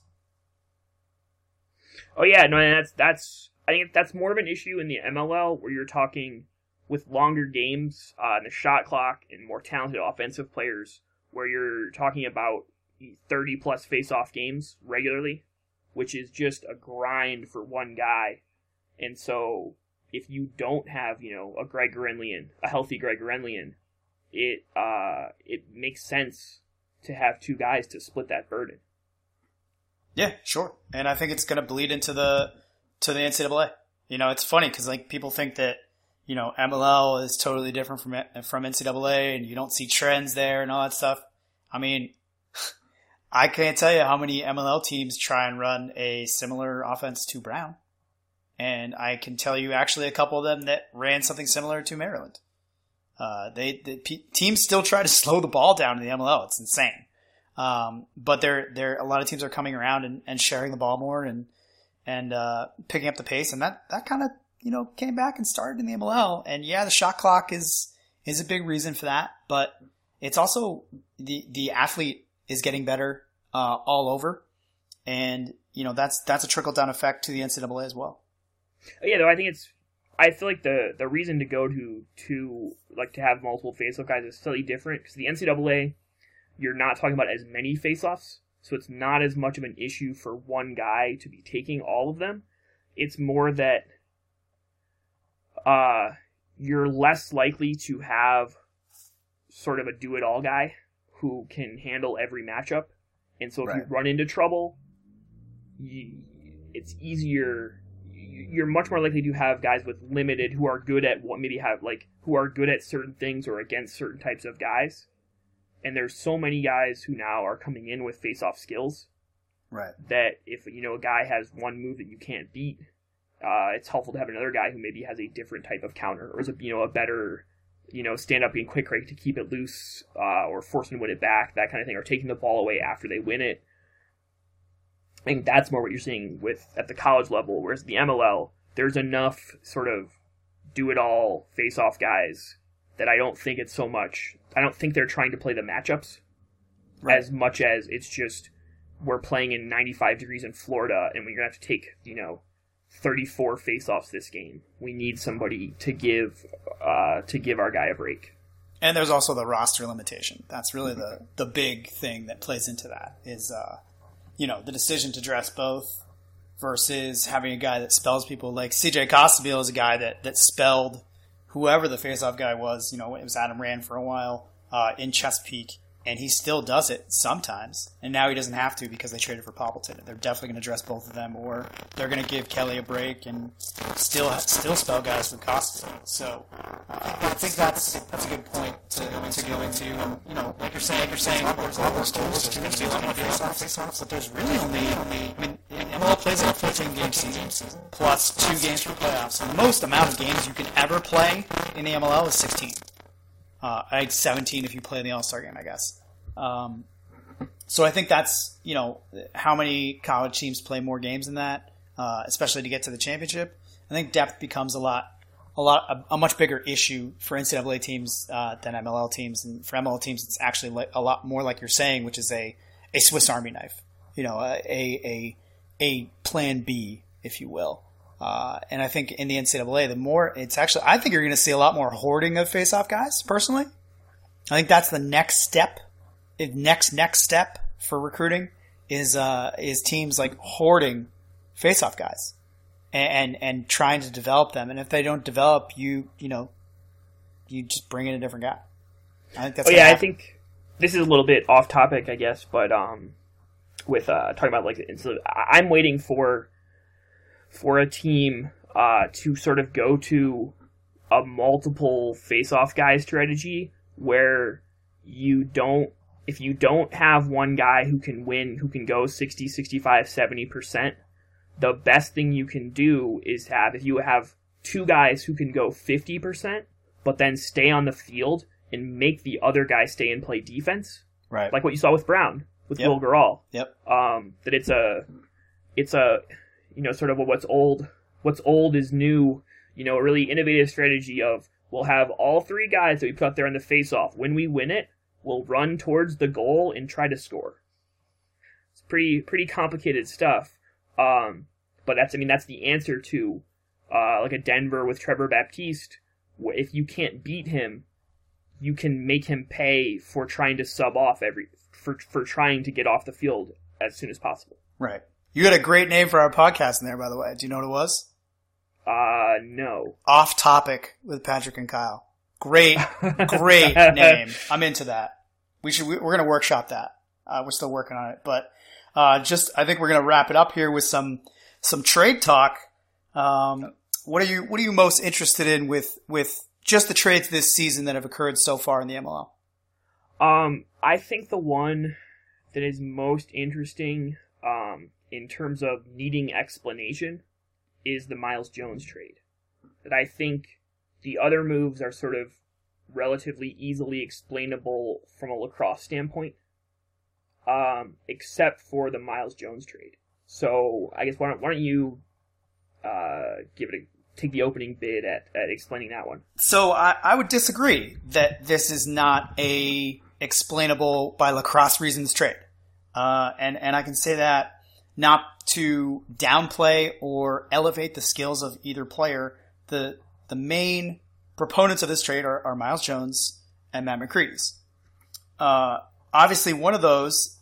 Oh yeah, no, and I think that's more of an issue in the MLL, where you're talking with longer games and the shot clock and more talented offensive players, where you're talking about 30 plus face-off games regularly, which is just a grind for one guy. And so if you don't have a healthy Greg Gorenlian, it makes sense to have 2 guys to split that burden. Yeah, sure. And I think it's going to bleed into the NCAA. It's funny because people think that MLL is totally different from NCAA, and you don't see trends there and all that stuff. I mean, I can't tell you how many MLL teams try and run a similar offense to Brown, and I can tell you actually a couple of them that ran something similar to Maryland. Teams still try to slow the ball down in the MLL. It's insane. But a lot of teams are coming around and sharing the ball more and picking up the pace, and that kind of came back and started in the MLL. And yeah, the shot clock is a big reason for that, but it's also the athlete is getting better all over, and that's a trickle down effect to the NCAA as well. Yeah, though I feel like the reason to go to have multiple face-off guys is slightly different, because the NCAA, you're not talking about as many face-offs, so it's not as much of an issue for one guy to be taking all of them. It's more that you're less likely to have sort of a do-it-all guy who can handle every matchup. And so if you run into trouble, it's easier. You're much more likely to have guys with limited who are good at who are good at certain things or against certain types of guys. And there's so many guys who now are coming in with face-off skills. Right. That if a guy has one move that you can't beat, it's helpful to have another guy who maybe has a different type of counter or is a better, stand up being quick rate to keep it loose, or forcing to win it back, that kind of thing, or taking the ball away after they win it. I think that's more what you're seeing at the college level, whereas the MLL, there's enough sort of do-it-all face-off guys that I don't think it's so much. I don't think they're trying to play the matchups as much as it's just we're playing in 95 degrees in Florida and we're going to have to take, 34 face-offs this game. We need somebody to give our guy a break. And there's also the roster limitation. That's really the big thing that plays into that is, the decision to dress both versus having a guy that spells people. Like CJ Costabile is a guy that spelled whoever the face-off guy was. It was Adam Rand for a while in Chesapeake, and he still does it sometimes. And now he doesn't have to because they traded for Poppleton. They're definitely going to dress both of them, or they're going to give Kelly a break and still spell guys with Costabile. So I think that's a good point to go into. And, like you're saying, there's all those tools. There's going to be a lot more face-offs, but there's really only, MLL plays a 14-game season plus 2 games for playoffs. And the most amount of games you can ever play in the MLL is 16. I think 17 if you play in the All-Star game, I guess. So I think that's, how many college teams play more games than that, especially to get to the championship. I think depth becomes a much bigger issue for NCAA teams than MLL teams. And for MLL teams, it's actually a lot more like you're saying, which is a Swiss Army knife, a plan B, if you will. And I think in the NCAA, I think you're going to see a lot more hoarding of face-off guys, personally. I think that's the next step. Next step for recruiting is teams like hoarding face-off guys and trying to develop them. And if they don't develop, you just bring in a different guy. I think that's I think this is a little bit off topic, I guess, but with talking about I'm waiting for a team to sort of go to a multiple face-off guy strategy where if you don't have one guy who can win, who can go 60, 65, 70%, the best thing you can do is if you have 2 guys who can go 50%, but then stay on the field and make the other guy stay and play defense. Right. Like what you saw with Brown, with Will Gural. Yep. That it's a sort of what's old is new, a really innovative strategy of we'll have all 3 guys that we put out there on the face-off. When we win it, we'll run towards the goal and try to score. It's pretty complicated stuff. But that's the answer to like a Denver with Trevor Baptiste. If you can't beat him, you can make him pay for trying to sub off for trying to get off the field as soon as possible. Right. You had a great name for our podcast in there, by the way. Do you know what it was? No. Off Topic with Patrick and Kyle. Great name. I'm into that. We're going to workshop that. We're still working on it, but I think we're going to wrap it up here with some trade talk. What are you most interested in with just the trades this season that have occurred so far in the MLL? I think the one that is most interesting, in terms of needing explanation, is the Miles Jones trade. That I think the other moves are sort of relatively easily explainable from a lacrosse standpoint, except for the Miles Jones trade. So I guess why don't you take the opening bid at explaining that one? So I would disagree that this is not a explainable by lacrosse reasons trade, and I can say that not to downplay or elevate the skills of either player. The main proponents of this trade are Miles Jones and Matt McCreadys. Obviously, one of those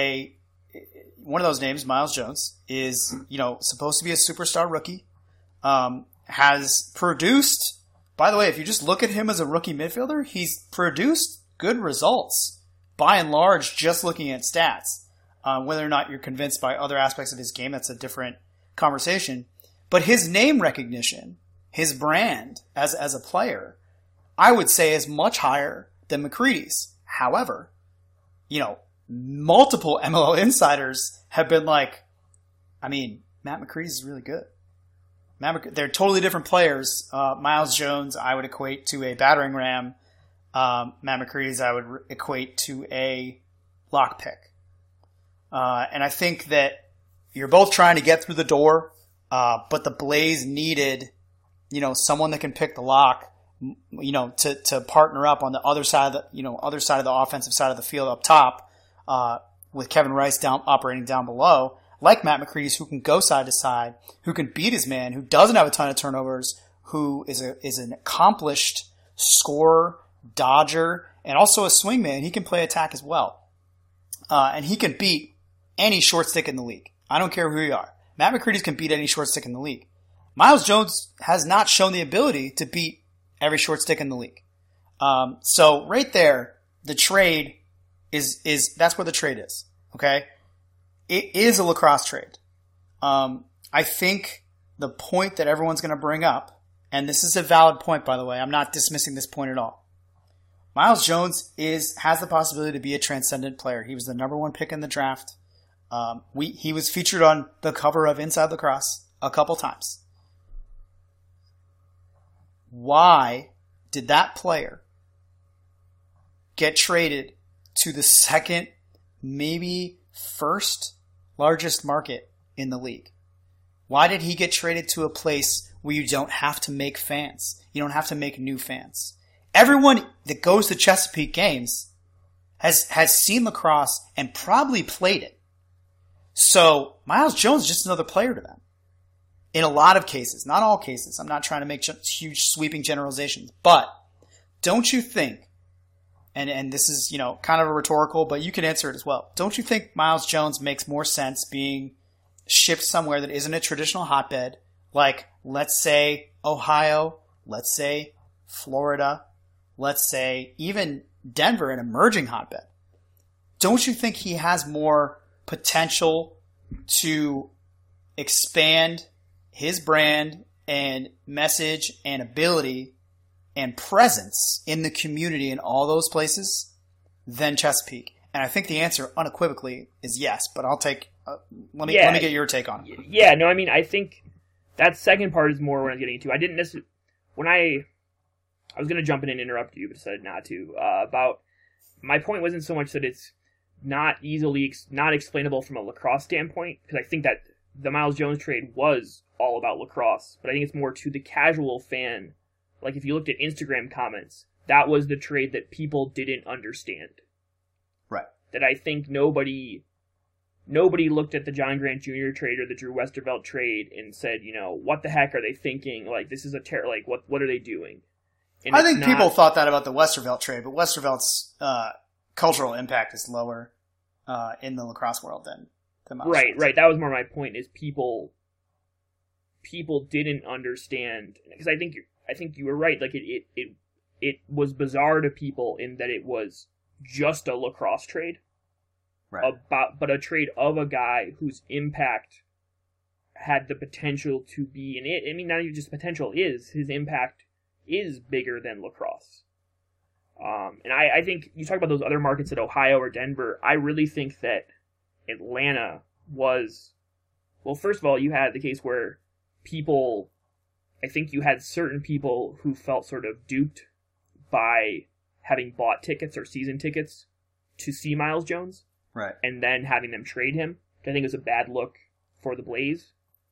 names, Miles Jones, is supposed to be a superstar rookie. Has produced. By the way, if you just look at him as a rookie midfielder, he's produced good results by and large. Just looking at stats, whether or not you're convinced by other aspects of his game, that's a different conversation. But his name recognition, his brand as a player, I would say is much higher than McCreadys. However, multiple MLL insiders have been like, Matt McCreadys is really good. They're totally different players. Miles Jones, I would equate to a battering ram. Matt McCready's, I would equate to a lockpick. And I think that you're both trying to get through the door, but the Blaze needed, someone that can pick the lock, to partner up on the other side of the offensive side of the field up top, with Kevin Rice operating down below, like Matt McCready's, who can go side to side, who can beat his man, who doesn't have a ton of turnovers, who is an accomplished scorer, dodger, and also a swingman. He can play attack as well. And he can beat any short stick in the league. I don't care who you are. Matt McCready's can beat any short stick in the league. Miles Jones has not shown the ability to beat every short stick in the league. So right there, the trade is that's where the trade is. Okay? It is a lacrosse trade. I think the point that everyone's going to bring up, and this is a valid point, by the way, I'm not dismissing this point at all. Miles Jones has the possibility to be a transcendent player. He was the number 1 pick in the draft. He was featured on the cover of Inside Lacrosse a couple times. Why did that player get traded to the second, maybe first largest market in the league? Why did he get traded to a place where you don't have to make fans? You don't have to make new fans. Everyone that goes to Chesapeake games has seen lacrosse and probably played it. So Miles Jones is just another player to them. In a lot of cases, not all cases. I'm not trying to make huge sweeping generalizations, but don't you think, and this is, kind of a rhetorical, but you can answer it as well. Don't you think Miles Jones makes more sense being shipped somewhere that isn't a traditional hotbed, like, let's say, Ohio, let's say, Florida, let's say, even Denver, an emerging hotbed? Don't you think he has more potential to expand his brand and message and ability and presence in the community in all those places than Chesapeake? And I think the answer unequivocally is yes, but I'll take, let me get your take on it. Yeah, no, I mean, I think that second part is more what I'm getting into. I didn't necessarily, I was going to jump in and interrupt you, but decided not to, about, my point wasn't so much that it's not explainable from a lacrosse standpoint, because I think that the Miles Jones trade was all about lacrosse, but I think it's more to the casual fan. Like, if you looked at Instagram comments, that was the trade that people didn't understand. Right. That I think nobody looked at the John Grant Jr. trade or the Drew Westervelt trade and said, what the heck are they thinking? Like, this is like, what are they doing? And I think people thought that about the Westervelt trade, but Westervelt's cultural impact is lower in the lacrosse world than Miles Jones. Right. That was more my point. Is people didn't understand, because I think you were right. Like it was bizarre to people in that it was just a lacrosse trade, right? But a trade of a guy whose impact had the potential to be, and I mean, not even just potential, his impact is bigger than lacrosse. And I think you talk about those other markets at Ohio or Denver. I really think that Atlanta was, well, first of all, you had the case where I think you had certain people who felt sort of duped by having bought tickets or season tickets to see Miles Jones. Right. And then having them trade him. I think it was a bad look for the Blaze.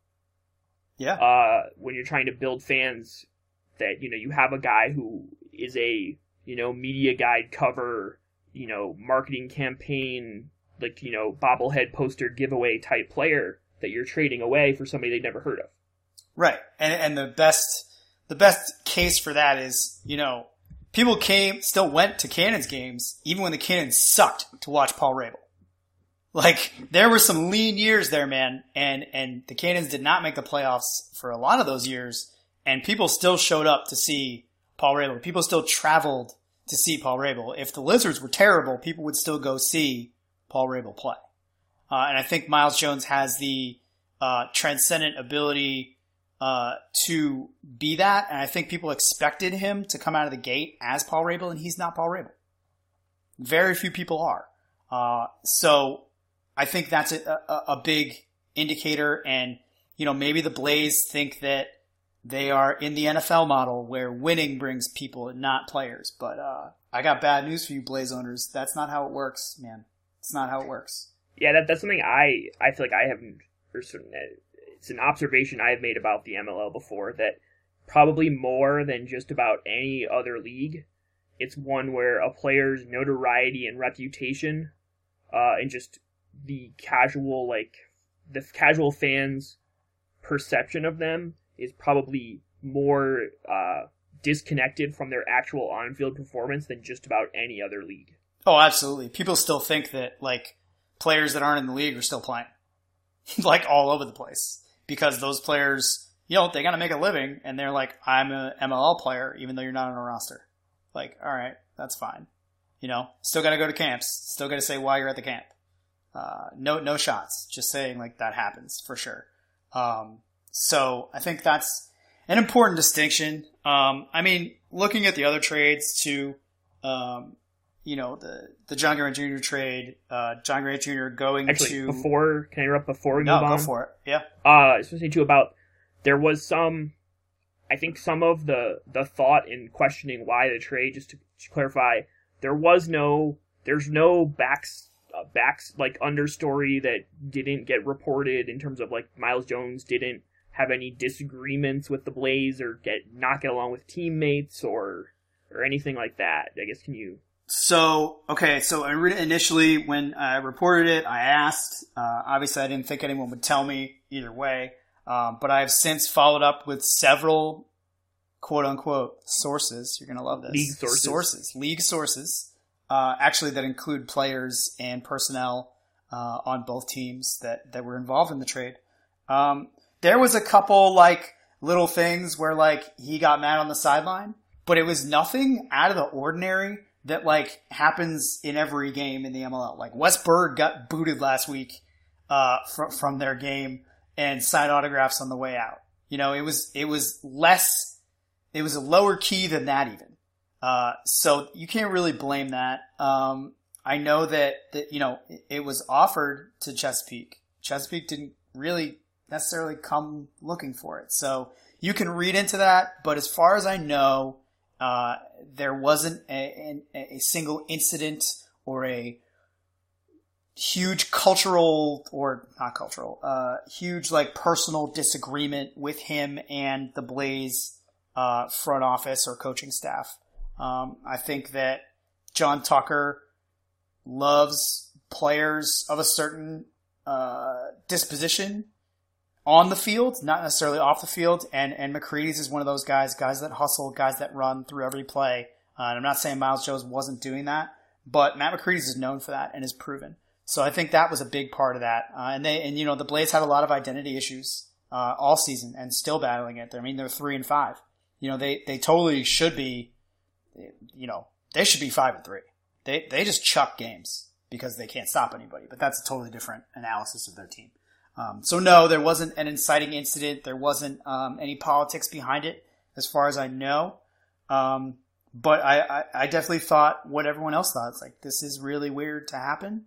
Yeah. When you're trying to build fans, that, you have a guy who is a, media guide cover, marketing campaign, like, bobblehead poster giveaway type player that you're trading away for somebody they'd never heard of. Right. And the best case for that is, people still went to Cannons games even when the Cannons sucked to watch Paul Rabel. Like, there were some lean years there, man, and the Cannons did not make the playoffs for a lot of those years, and people still showed up to see Paul Rabel. People still traveled to see Paul Rabel. If the Lizards were terrible, people would still go see Paul Rabel play. And I think Miles Jones has the transcendent ability to be that, and I think people expected him to come out of the gate as Paul Rabel, and he's not Paul Rabel. Very few people are. So I think that's a big indicator, and maybe the Blaze think that they are in the NFL model where winning brings people and not players. But I got bad news for you, Blaze owners. That's not how it works, man. It's not how it works. Yeah, that's something I feel like I haven't, or certain, it's an observation I have made about the MLL before, that probably more than just about any other league, it's one where a player's notoriety and reputation, and just the casual fans' perception of them is probably more disconnected from their actual on-field performance than just about any other league. Oh, absolutely. People still think that, like, players that aren't in the league are still playing. Like, all over the place. Because those players, you know, they gotta make a living, and they're like, I'm an MLL player, even though you're not on a roster. Like, alright, that's fine. You know, still gotta go to camps. Still gotta say why you're at the camp. No shots. Just saying, like, that happens, for sure. So, I think that's an important distinction. I mean, looking at the other trades, too, you know, the John Grant Jr. trade, John Grant Jr. going Actually, to... can I interrupt before we move on? No, go for it. Yeah. I was saying, too, about, there was I think some of the thought in questioning why the trade, just to clarify, there's no like understory that didn't get reported in terms of, like, Miles Jones didn't have any disagreements with the Blaze or not get along with teammates or anything like that. I guess, can you... So initially when I reported it, I asked, obviously I didn't think anyone would tell me either way, but I've since followed up with several quote-unquote sources. You're going to love this. League sources, actually that include players and personnel on both teams that were involved in the trade. There was a couple, like, little things where, like, he got mad on the sideline, but it was nothing out of the ordinary that, like, happens in every game in the MLL. Like, Wes Berg got booted last week from their game and signed autographs on the way out. You know, it was a lower key than that even. So you can't really blame that. I know that, you know, it was offered to Chesapeake. Chesapeake didn't really necessarily come looking for it. So you can read into that, but as far as I know, there wasn't a single incident or a huge huge, like, personal disagreement with him and the Blaze front office or coaching staff. I think that John Tucker loves players of a certain disposition on the field, not necessarily off the field, and McCready's is one of those guys that hustle, guys that run through every play. And I'm not saying Miles Jones wasn't doing that, but Matt McCready's is known for that and is proven. So I think that was a big part of that. And you know, the Blaze had a lot of identity issues all season and still battling it. I mean, they're 3-5. You know, they totally should be, you know, they should be 5-3. They just chuck games because they can't stop anybody, but that's a totally different analysis of their team. So no, there wasn't an inciting incident. There wasn't any politics behind it, as far as I know. But I definitely thought what everyone else thought. It's like, this is really weird to happen.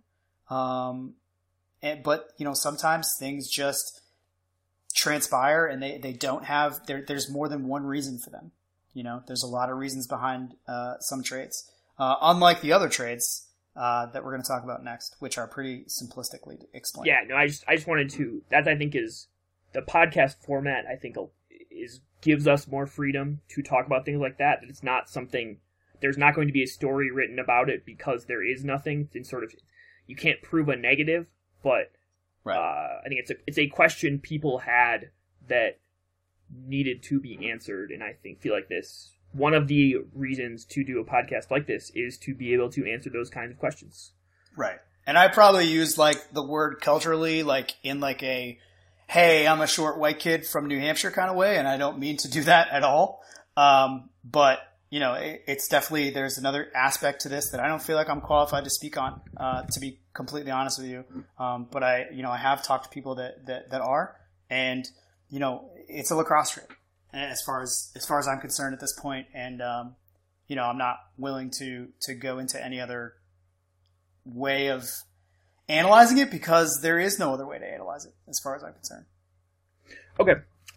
But you know, sometimes things just transpire and they don't have, there's more than one reason for them. You know, there's a lot of reasons behind some trades. Unlike the other trades that we're going to talk about next, which are pretty simplistically explained. Yeah, no, I just wanted to, that I think is, the podcast format, I think, gives us more freedom to talk about things like that. That it's not something, there's not going to be a story written about it because there is nothing. It's sort of, you can't prove a negative, but right. I think it's a question people had that needed to be answered, and I feel like this, one of the reasons to do a podcast like this is to be able to answer those kinds of questions. Right. And I probably used, like, the word culturally, like, in, like, a, hey, I'm a short white kid from New Hampshire kind of way, and I don't mean to do that at all. But, you know, it's definitely, there's another aspect to this that I don't feel like I'm qualified to speak on, to be completely honest with you. But I have talked to people that are, and, you know, it's a lacrosse trade. As far as I'm concerned at this point, and you know, I'm not willing to go into any other way of analyzing it because there is no other way to analyze it, as far as I'm concerned. Okay,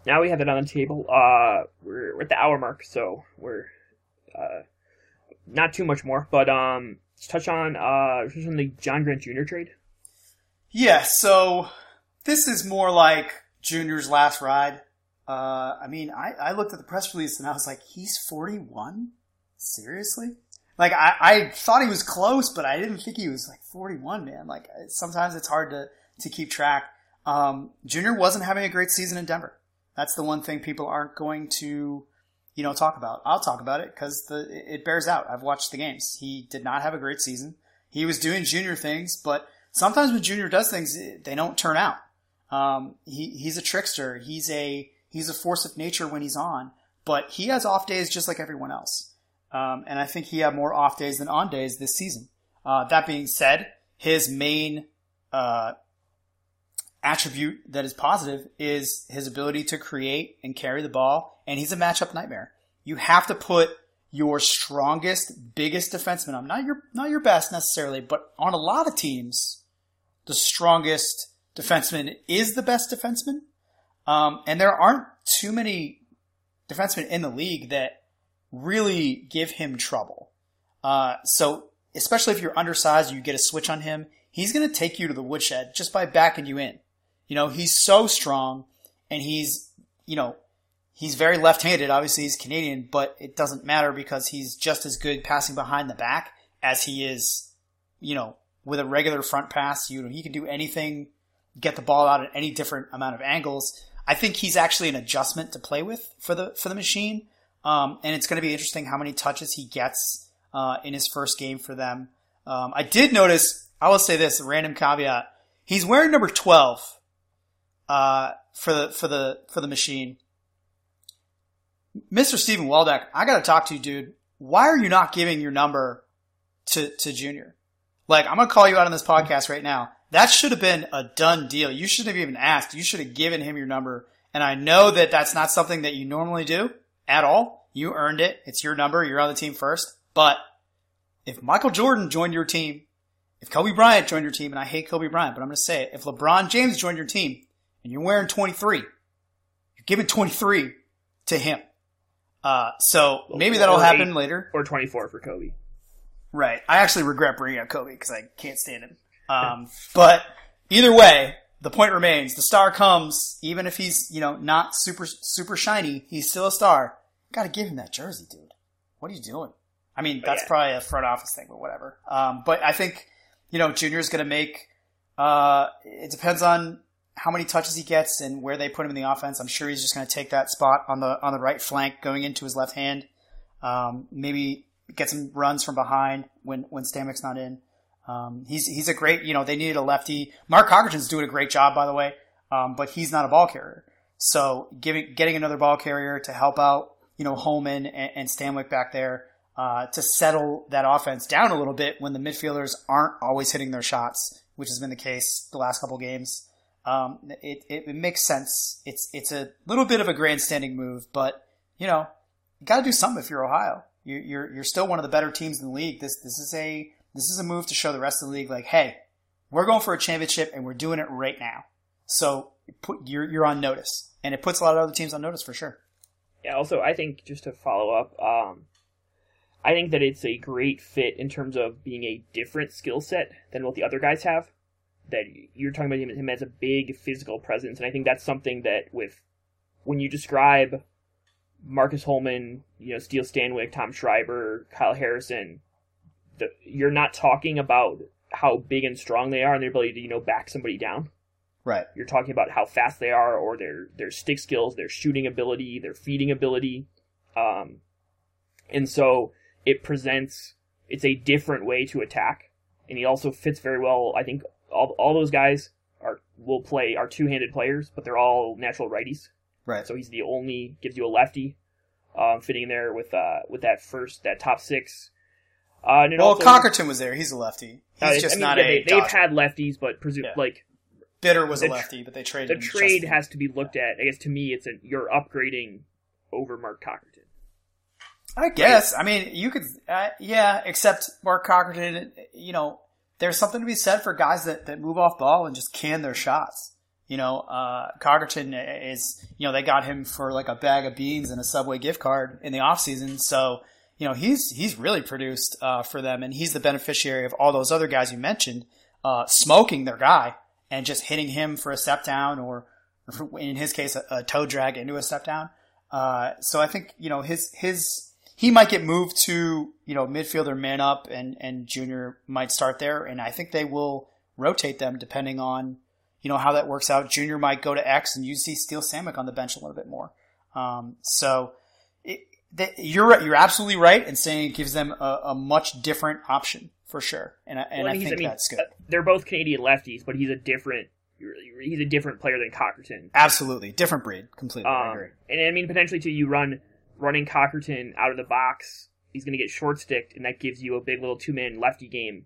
now we have it on the table. We're at the hour mark, so we're not too much more. But let's touch on the John Grant Jr. trade. Yeah, so this is more like Junior's last ride. I mean, I looked at the press release and I was like, he's 41? Seriously? Like, I thought he was close, but I didn't think he was like 41, man. Like, sometimes it's hard to keep track. Junior wasn't having a great season in Denver. That's the one thing people aren't going to, talk about. I'll talk about it because it bears out. I've watched the games. He did not have a great season. He was doing Junior things, but sometimes when Junior does things, they don't turn out. He's a trickster. He's a force of nature when he's on, but he has off days just like everyone else. And I think he had more off days than on days this season. That being said, his main attribute that is positive is his ability to create and carry the ball, and he's a matchup nightmare. You have to put your strongest, biggest defenseman on, not your best necessarily, but on a lot of teams, the strongest defenseman is the best defenseman. And there aren't too many defensemen in the league that really give him trouble. So especially if you're undersized, you get a switch on him, he's going to take you to the woodshed just by backing you in. He's so strong, and he's very left-handed. Obviously, he's Canadian, but it doesn't matter because he's just as good passing behind the back as he is, with a regular front pass. He can do anything, get the ball out at any different amount of angles. I think he's actually an adjustment to play with for the machine. And it's going to be interesting how many touches he gets in his first game for them. I did notice, I will say this, a random caveat. He's wearing number 12 for the machine. Mr. Steven Waldeck, I got to talk to you, dude. Why are you not giving your number to Junior? Like, I'm going to call you out on this podcast right now. That should have been a done deal. You shouldn't have even asked. You should have given him your number. And I know that that's not something that you normally do at all. You earned it. It's your number. You're on the team first. But if Michael Jordan joined your team, if Kobe Bryant joined your team, and I hate Kobe Bryant, but I'm going to say it, if LeBron James joined your team and you're wearing 23, you're giving 23 to him. So maybe that'll happen later. Or 24 for Kobe. Right. I actually regret bringing up Kobe because I can't stand him. But either way, the point remains. The star comes, even if he's, not super, super shiny, he's still a star. Got to give him that jersey, dude. What are you doing? I mean, that's probably a front office thing, but whatever. But I think, Junior's going to make, it depends on how many touches he gets and where they put him in the offense. I'm sure he's just going to take that spot on the right flank going into his left hand. Maybe get some runs from behind when Stamek's not in. He's a great, they needed a lefty. Mark Cockerton's doing a great job, by the way. But he's not a ball carrier. So getting another ball carrier to help out, Holman and Stanwyck back there, to settle that offense down a little bit when the midfielders aren't always hitting their shots, which has been the case the last couple games. It makes sense. It's a little bit of a grandstanding move, but you got to do something if you're Ohio. You're still one of the better teams in the league. This is a move to show the rest of the league, like, hey, we're going for a championship and we're doing it right now. So you're on notice, and it puts a lot of other teams on notice for sure. Yeah. Also, I think just to follow up, I think that it's a great fit in terms of being a different skill set than what the other guys have. That you're talking about him as a big physical presence, and I think that's something that when you describe Marcus Holman, Steele Stanwyck, Tom Schreiber, Kyle Harrison, you're not talking about how big and strong they are and their ability to back somebody down. Right. You're talking about how fast they are, or their stick skills, their shooting ability, their feeding ability, and so it's a different way to attack, and he also fits very well. I think all those guys are two-handed players, but they're all natural righties. Right. So he's the only gives you a lefty, fitting in there with that top six. And also, Cockerton was there. He's a lefty. He's just not a. They've had lefties, but Bitter was a lefty, but they traded. The trade has to be looked at. I guess to me, you're upgrading over Mark Cockerton. I guess. I mean, you could. Except Mark Cockerton. There's something to be said for guys that move off ball and just can their shots. Cockerton is, they got him for like a bag of beans and a Subway gift card in the offseason. So, he's really produced for them, and he's the beneficiary of all those other guys you mentioned smoking their guy and just hitting him for a step down, or in his case, a toe drag into a step down. So I think, he might get moved to, midfielder man up, and Junior might start there. And I think they will rotate them depending on, how that works out. Junior might go to X, and you see Steele Samick on the bench a little bit more. You're absolutely right in saying it gives them a much different option for sure. And I think that's good. They're both Canadian lefties, but he's a different player than Cockerton. Absolutely. Different breed. Completely. I agree. And I mean, potentially too, you running Cockerton out of the box, he's going to get short sticked, and that gives you a big little 2-man lefty game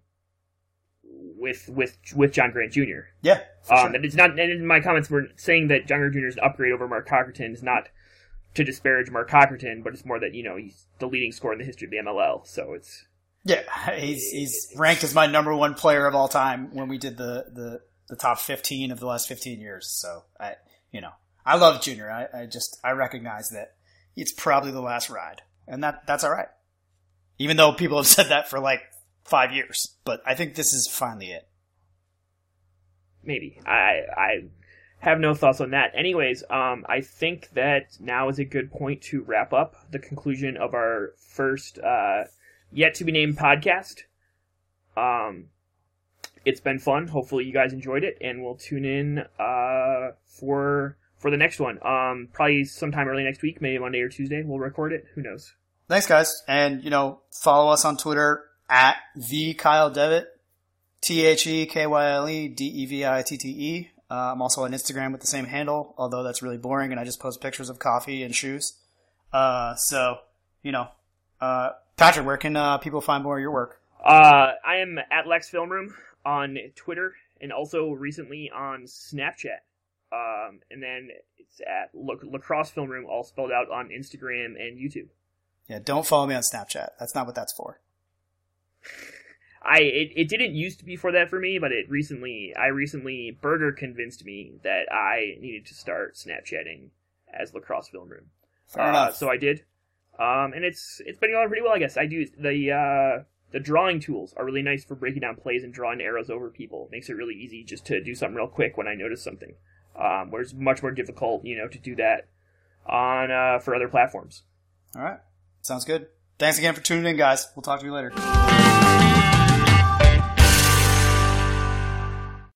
with John Grant Jr. Yeah. Sure. And it's not, and in my comments were saying that John Grant Jr. is an upgrade over Mark Cockerton is not to disparage Mark Cockerton, but it's more that, he's the leading scorer in the history of the MLL, so it's... Yeah, he's ranked as my number one player of all time when we did the top 15 of the last 15 years. So I love Junior. I recognize that it's probably the last ride, and that's all right. Even though people have said that for like 5 years, but I think this is finally it. Maybe. I have no thoughts on that. Anyways, I think that now is a good point to wrap up the conclusion of our first yet to be named podcast. It's been fun. Hopefully you guys enjoyed it, and we'll tune in for the next one. Probably sometime early next week, maybe Monday or Tuesday. We'll record it. Who knows? Thanks, guys. And follow us on Twitter at @VKyleDevitt, TheKyleDevitte. I'm also on Instagram with the same handle, although that's really boring, and I just post pictures of coffee and shoes. Patrick, where can people find more of your work? I am at Lex Film Room on Twitter, and also recently on Snapchat. And then it's at Lacrosse Film Room, all spelled out, on Instagram and YouTube. Yeah, don't follow me on Snapchat. That's not what that's for. It didn't used to be for that for me, but Berger convinced me that I needed to start Snapchatting as Lacrosse Film Room. Fair enough. So I did. And it's been going pretty well, I guess. I do the drawing tools are really nice for breaking down plays and drawing arrows over people. It makes it really easy just to do something real quick when I notice something. Where it's much more difficult, to do that on for other platforms. All right. Sounds good. Thanks again for tuning in, guys. We'll talk to you later.